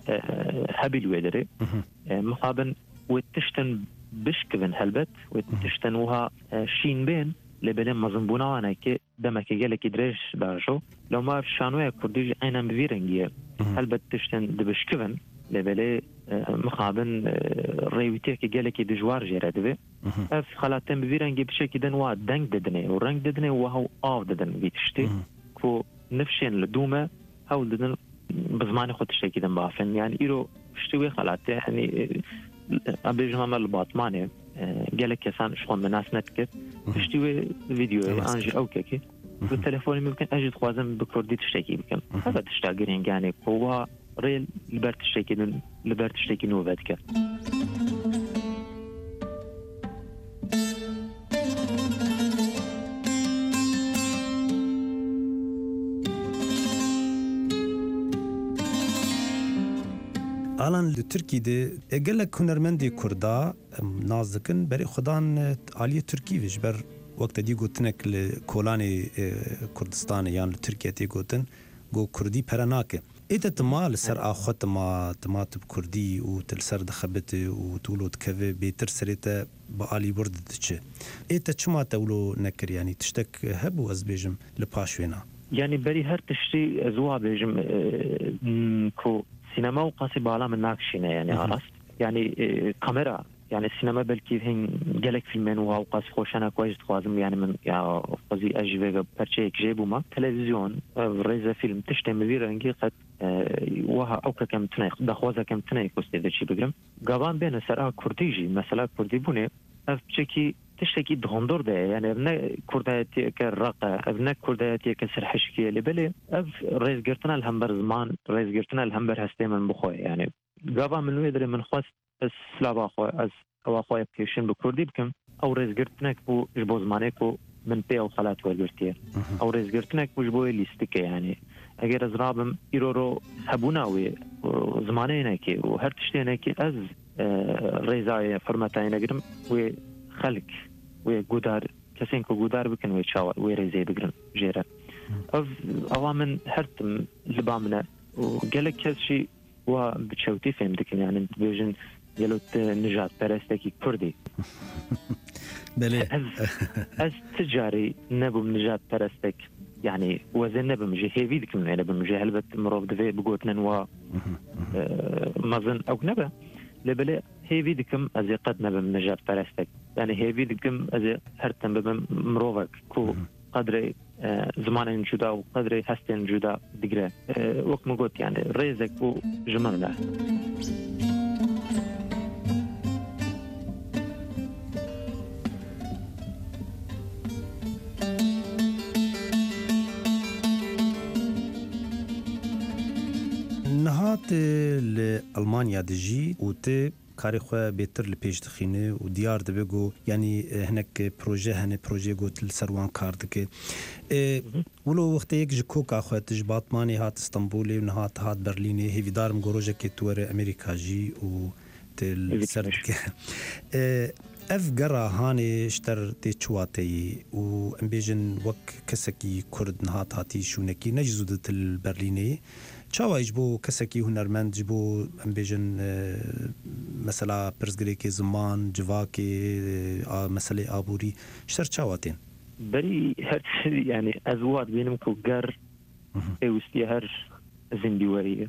S7: هبي الويدري مقابل وتشتن بشكبن هلبت وتشتنوها شين بين لبلن مزنبونا وانا كي دمك جالك دريش دارجو لو ما شانوية كرديج أنا مفيرنجيه هلبت تشتن دبشكبن لبلي مقابل ريوتيه كي جالك دجوار جيرا دبي اف خلاتن مفيرنجي بشكل دنوا دنگ ددني ورنگ ددني وهو آف ددن بيتشتي كو نفشين لدومة هاو ددن بزمان خود تشتكي دن بافن يعني إيرو شتوي خلاته يعني أبيجها مال باطمانه جالك كسان شلون من ناس نتكت تشتوي فيديو أنجي أو كيكي بالتليفون ممكن أجد خوازم بكردي تشتكي بكم هذا تشتاقين يعني هو ريل لبرت تشتكي لبرت تشتكي نوفاتك
S6: الان لترکی ده اگلک هنرمندی کردا نازکن برای خدان عالی ترکی ویش بر وقت دی گوتنک لکولانی کردستان یان لترکیه تی گوتن گو کردی پرناکه ایتا تمال سر آخوت ما تماتب کردی و تلسر دخبت و تولو تکوه بیتر سریتا با عالی برد دچه ایتا چما تولو نکر يعني تشتك هبو از بیجم لپاشوینا
S7: يعني بري هر تشتي ازوا بيجم كو سينما وقاسي بالا من ناكشينه يعني عرفت يعني كاميرا يعني السينما بلكي هن جالك فيلمين وقاس خوشنا كويس خوازم يعني من يا قصدي اجي برشيك جيبو ما تلفزيون ريزا فيلم تشتي مدير قد وها او كم تنايق دخوازا كم تنايق استاذ شي بقرم قابان بين سرا كرديجي مثلا كردي بوني اف تشكي تشتكي دغندور ده يعني ابنا كرداتي كالرقة ابنا كرداتي كسرحشكي اللي بلي اف رئيس قرتنا الهمبر زمان رئيس قرتنا الهمبر هستي من بخوي يعني قابا من ويدري من خواست السلابا خوي از او خوي بكيشن بكردي بكم او رئيس قرتنا كبو جبو زمانيكو من بي او خلات والقرتير او رئيس قرتنا كبو جبو ليستيكي يعني اگر از رابم ايرورو هبوناوي زمانيناكي وهر تشتيناكي از رئيساي فرمتاين اقرم و خلق وجودار كسين كجودار بكن ويشاور ويرزي بقرن جيرة أو أوامن هرتم لبامنا وقالك كذا وبتشوتي فهمتك يعني بيجن يلوت نجات برستكي كردي
S6: بلي
S7: أز أز تجاري نبو نجات برستك يعني وزن نبو مجي هي فيدك من نبو مجي هلبت مروف دفي بقوتنا و مازن أو نبا لبلا هي فيدكم أزي قد نبو نجات برستك يعني هي فيدكم أزي هرتم ببن مروفك كو قدري زمان جدا وقدري هستين جدا دقرة وقت ما قلت يعني ريزك وجمالنا
S6: نهات لألمانيا دجي وتي کاری خو بهتر لپیش دخینه و دیار دبه گو یعنی هنک پروژه هنه پروژه گو تل سروان کار دکه ولو وقت یک جکوکا خو تجباتمانی هات استانبول و نهات هات برلین هیوی دارم گروجه که تور امریکا جی و تل سرک اف گرا هانه شتر تی چواتی و امبیجن وک کسکی کرد نهات هاتی شونکی نجزود تل برلینی چاوایج بو کسکی هنرمند جبو امبیجن مثلا پرزگریکی زمان جواکی مسئله آبوری شتر چاواتین
S7: بری هر يعني ازوات بينهم كو قر اوستي هر زندواريه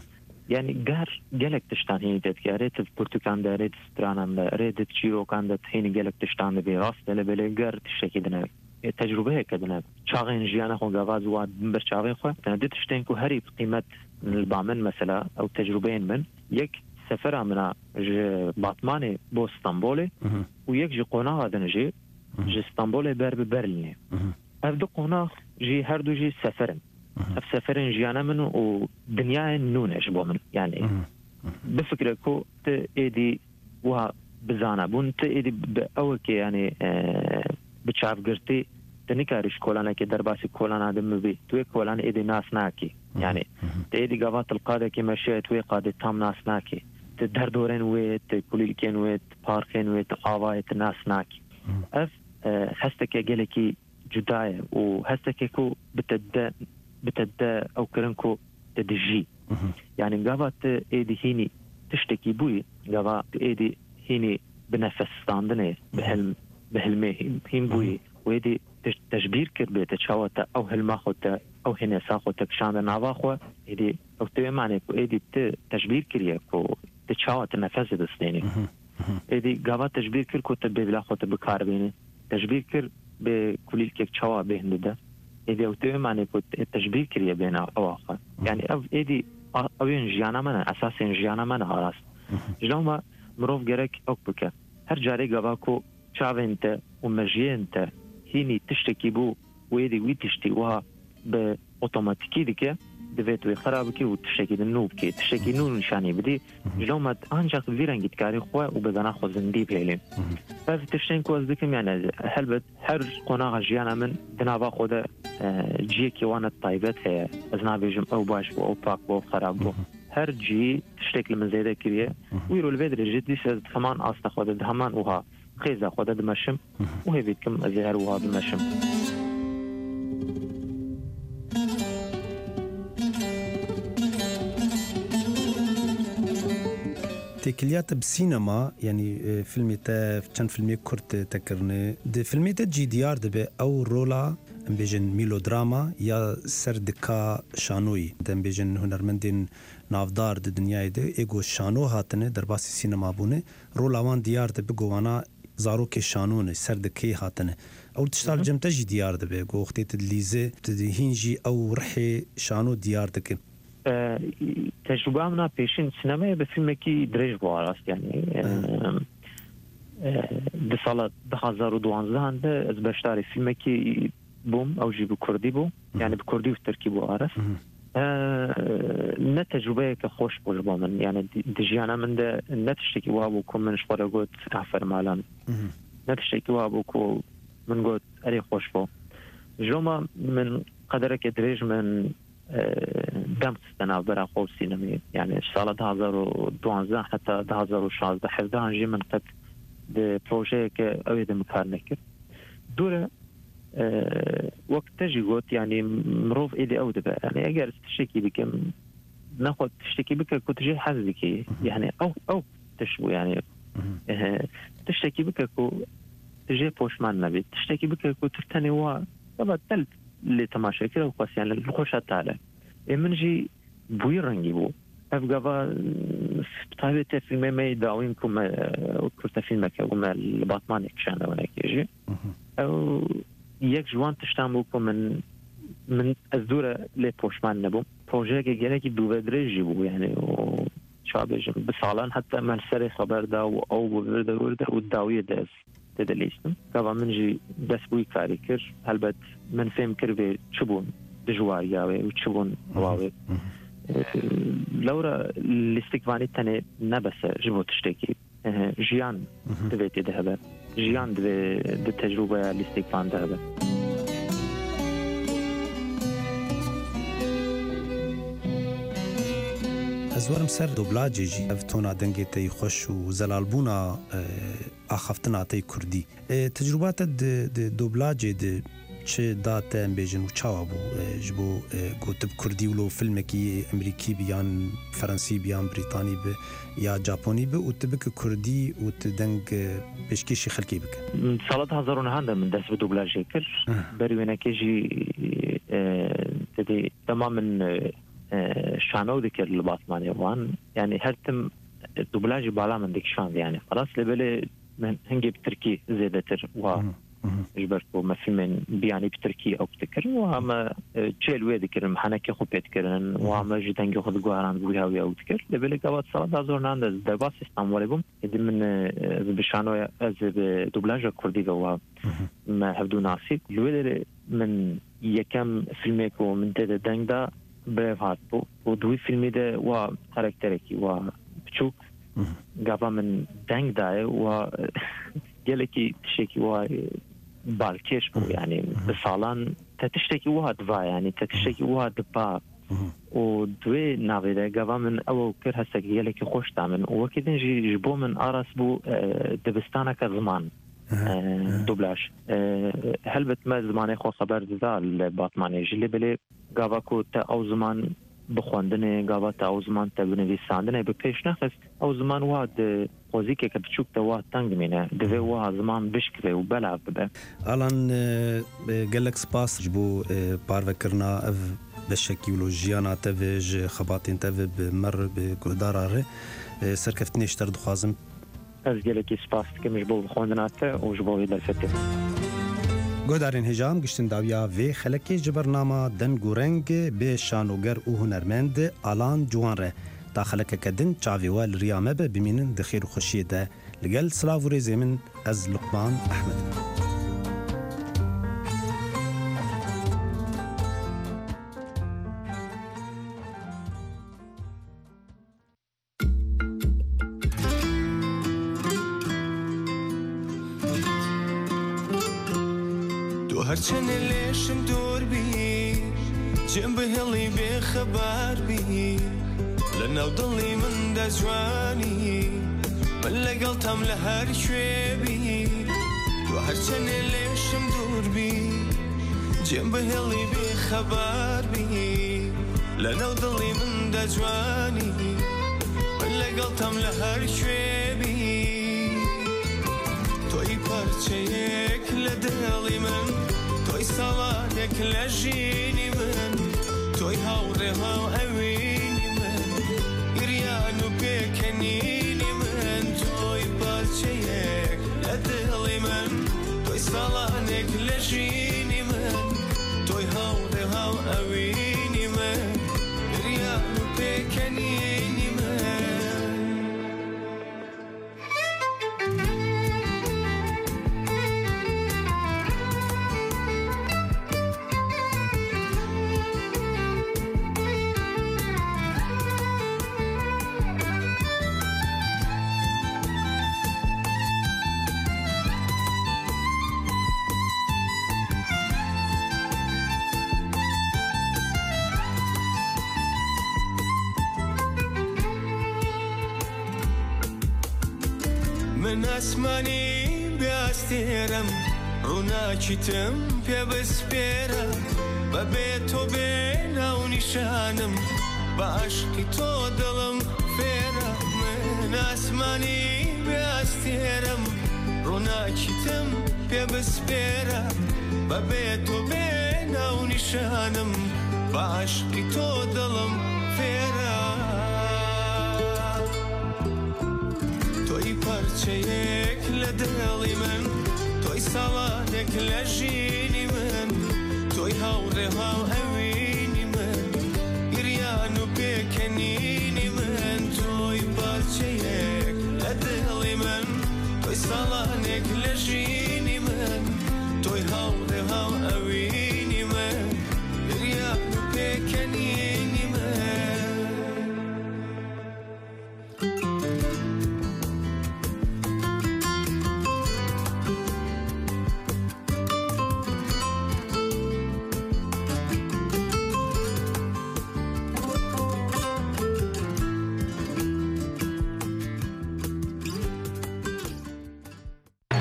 S7: يعني قر قالك تشتان هي تذكارات البرتقال دارت سترانم ريدت شيرو كانت هين قالك تشتان براس دل بلا قر تشكي دنا تجربه هيك دنا شاغين جيانا خو غاز واد بر شاغين خو تندت تشتين كو هري قيمه البامن مثلا او تجربين من يك سفر من باطماني بو اسطنبول ويك جي قناه دنجي جي اسطنبول بر برلين اف دو قناه جي هر دو جي سفرن اف سفرن جيانا من ودنيا نونش بو من يعني بفكره كو تيدي وها بزانا بون تيدي اوك يعني اه بتشاف قرتي تنكارش كولانا كي درباسي كولانا دم بي توي كولانا ايدي ناس ناكي يعني تيدي قابات القاده كي مشيت توي قاده تام ناس ناكي تدهر دورين ويت كولي كين ويت باركين ويت آوايت ناس ناكي اف هستك يجلكي جداية وهستك كو بتد بتد او كرنكو تدجي يعني قابات ايدي هيني تشتكي بوي قابات ايدي هيني بنفس ستاندني بهل بهلمي هين بوي ويدي تجبير كربي تشاوتا او هلماخوتا او هنا ساخوتا كشان نافاخو ايدي او تبي معني كو ايدي تجبير كريا كو تشاوتا نفس دستيني ايدي قابات تجبير كر كو تبي بلا خوتا بكار بيني تجبير كر بكل كيك تشاوا بهنده ايدي او تبي معني كو تجبير كريا بين اواخر يعني او ايدي اوين جيانا من اساسا جيانا من خلاص جلوما مروف جرك او بك هر جاري قاباكو شافنت ومجينت هيني تشتكي بو ويدي ويتشتي وها بأوتوماتيكي ديكي دفيتو خرابكي وتشتكي دنوبكي تشتكي نون نشاني بدي جلوما انجاق فيرانجي تكاري خوا وبدنا خو زندي بيلين فاز تشتين كواز ديكم يعني هلبت هر قناغ جيانا من دنابا خودا جيكي وانا الطيبات هي ازنا بيجم او باش بو او باك بو خراب بو هر جي تشتكي من زيدا كريه ويرو الفيدر جدي ساز كمان اصلا خودا دهمان وها خيزة خودا دمشم وهي بيتكم ازهر وها دمشم
S6: تكليات بسينما يعني فيلمي تا كان فيلمي كرت تكرني دي فيلمي تا جي دي ار دبي او رولا امبيجن ميلودراما يا سردكا شانوي دم بيجن هنرمندين نافدار د دنیای د ایگو شانو هاتنه درباسی سینما بونه رولا وان دیار د بگوانا زارو کې شانونه سر د کی هاتنه او تشتال جمته جی دیار د بگو وختي تدلیزه تدهینجی او رحی شانو دیار دک
S7: تجربه منا پیشین سینما به فیلم کی درج بو راست یعنی د سال دو هزار و دوازده ده از بشتاری فیلم کی بوم او جی بکردی بو یعنی بکردی و ترکی بو راست نه تجربه که خوش بوش با من یعنی دیجیانا من ده نه تشتکی وابو که من شپاره گوت عفر مالان نه تشتکی وابو که من گوت اری خوش با جلوما من قدره که دریج من دم ستناف برا خوب سینمی یعنی سال ده هزار و دوانزده حتی ده هزار و شازده حفظه هنجی من قد ده پروژه که اوید مکار نکر دوره وقت تجي قلت يعني مروف إلي أو دبا يعني أجر تشتكي بك ناخد تشتكي بك كنت جاي حزك يعني أو أو تشبو يعني تشتكي بك كو تجي بوش مان نبي تشتكي بك كو ترتني وا طبعا تلت اللي تماشى كده وقاس يعني الخوشة تعالى من جي بوي رنجي بو أبغى طيب تفيلم ما يداوينكم كنت فيلمك وما الباطمان يكشان ولا كيجي أو یک جوان تشتم بو من من از دور لی پوشمان نبوم پروژه که گله کی دو ودرجی بو یعنی شابه بسالان حتی من سر خبر دا و او بو ورده ورده و داویه دست تدلیستم که من جی دست بوی کاری کر البته من فهم کر به چبون دجواری و چبون واوی لەورە لیستێکوانی تەنێ نەبەسە ji بۆ tiştekî jiyan divê tê de hebe jiyan divê di tecrûbeya lîstekvan de hebe.
S6: Ez werim ser doblajê jî ev tona dengê te xweş û zelalbûna axaftina te Kurdî. Tecrûba te di doblajê de çi da te em bêjin û çawa bû ji bo gotib Kurdî wilo filmekî Emerîkî bi yan Fransî bi yan Brîtanî bi ya Japonî bi û tu bike Kurdî û tu deng pêşkêşî xelkê bike.
S7: Sala hezar û nehan de min dest bi doblajê kir berî wênekê jî dedê dema min şanew dikir li basmanê wan yani her tim doblajî bala min dikişand yani xelas lêbelê min hingê bi Tirkî zêdetir wa ji ber ku me filmên biyanî bi Tirkî ew dikir wa me çêl wê dikirin henekê xwe pê dikirin wa me ji dengê xwe diguheran bû hewiya ew dikir lêbelê gavat sala da zor nan de derbas İstanbulê bûm êdî min bi şanoya ez bi doblaja Kurdî ve wa me hevdû nasîb li wê derê min yekem filmê ku min tê de deng da Braveheart bû û duî filmê de wa karakterekî wa biçûk gava min deng daye wa gelekî tiştekî wa balkêş bû yani bi salan te tiştekî wiha diva yani te tiştekî wiha dipa û divê navê de gava min ew kir hestekî gelekî xweş da min û wekî din jî ji bo min aras bû dibistaneke ziman doblaj helbet me zimanê xwe xeber dida li batmanê jî lêbelê gava ku te ew ziman bi xwendinê gava te ew ziman te bi nivîsandinê bi pêş nexist ew ziman wiha di xwezîkeke biçûk te wiha teng dimîne divê wiha ziman bişkive û belav bibe.
S6: Alan gelek spas ji bo parvekirina ev beşekî wilo jiyana te ve ji xebatên te ve bi mer bi guhdara re serkeftinê ji te re dixwazim.
S7: Ez gelekî spas dikim ji bo xwendina te û ji bo wê derfetê.
S6: Guhdarên hêjam giştin dawiya vê xelekê ji ber nama deng û reng bê şanoger û hunermend Alan Ciwan re. Ta xelekeke din çavê we li riya me be bimînin di xêr û xweşiyê de. Li gel silav û rêzê min ez Luqman Ehmed.
S8: هرچنه لێشم دوور بی جێم بهێڵی بێخەبار بی لە ناو دڵی مندا جوانی من لەگەڵ تام لە هەر شوێبی تو هەرچەنێ لێشم دوور بی جێم بهێڵی بێخەبار بی لە ناو دڵی مندا جوانی من لەگەڵ تام لە هەر شوێبی تۆی پارچەیەک لە دڵی من تۆی ساڵانێک لە ژینی من تۆی هاوڕێ هاو ئەوینی من گریان و پێکەنینی من تۆی پارچەیەک لە دڵی من تۆی ساڵانێک لە ژینی من تۆی هاوڕێ هاو ئەوینی من گریان و پێکەنینی من من ئاسمانی بیاستێرم ڕووناچیتم پێ بەسپێرە بەبێ تۆ بێ ناو نیشانم بە عاشقی تۆ دڵم فێرە من ئاسمانی بیاستێرم ڕووناچیتم پێ بەسپێرە بەبێ تۆ بێ ناو نیشانم بە عاشقی تۆ دڵم فێرە تۆی پارچەیەک لە دڵی من تۆی ساڵانێک لە ژینی من تۆی هاوڕێ هاو ئەوینی من گریان و پێکەنینی من تۆی پارچەیەک لە دڵی من تۆی ساڵانێک لە ژینی من تۆی هاوڕێ هاو ئەوینی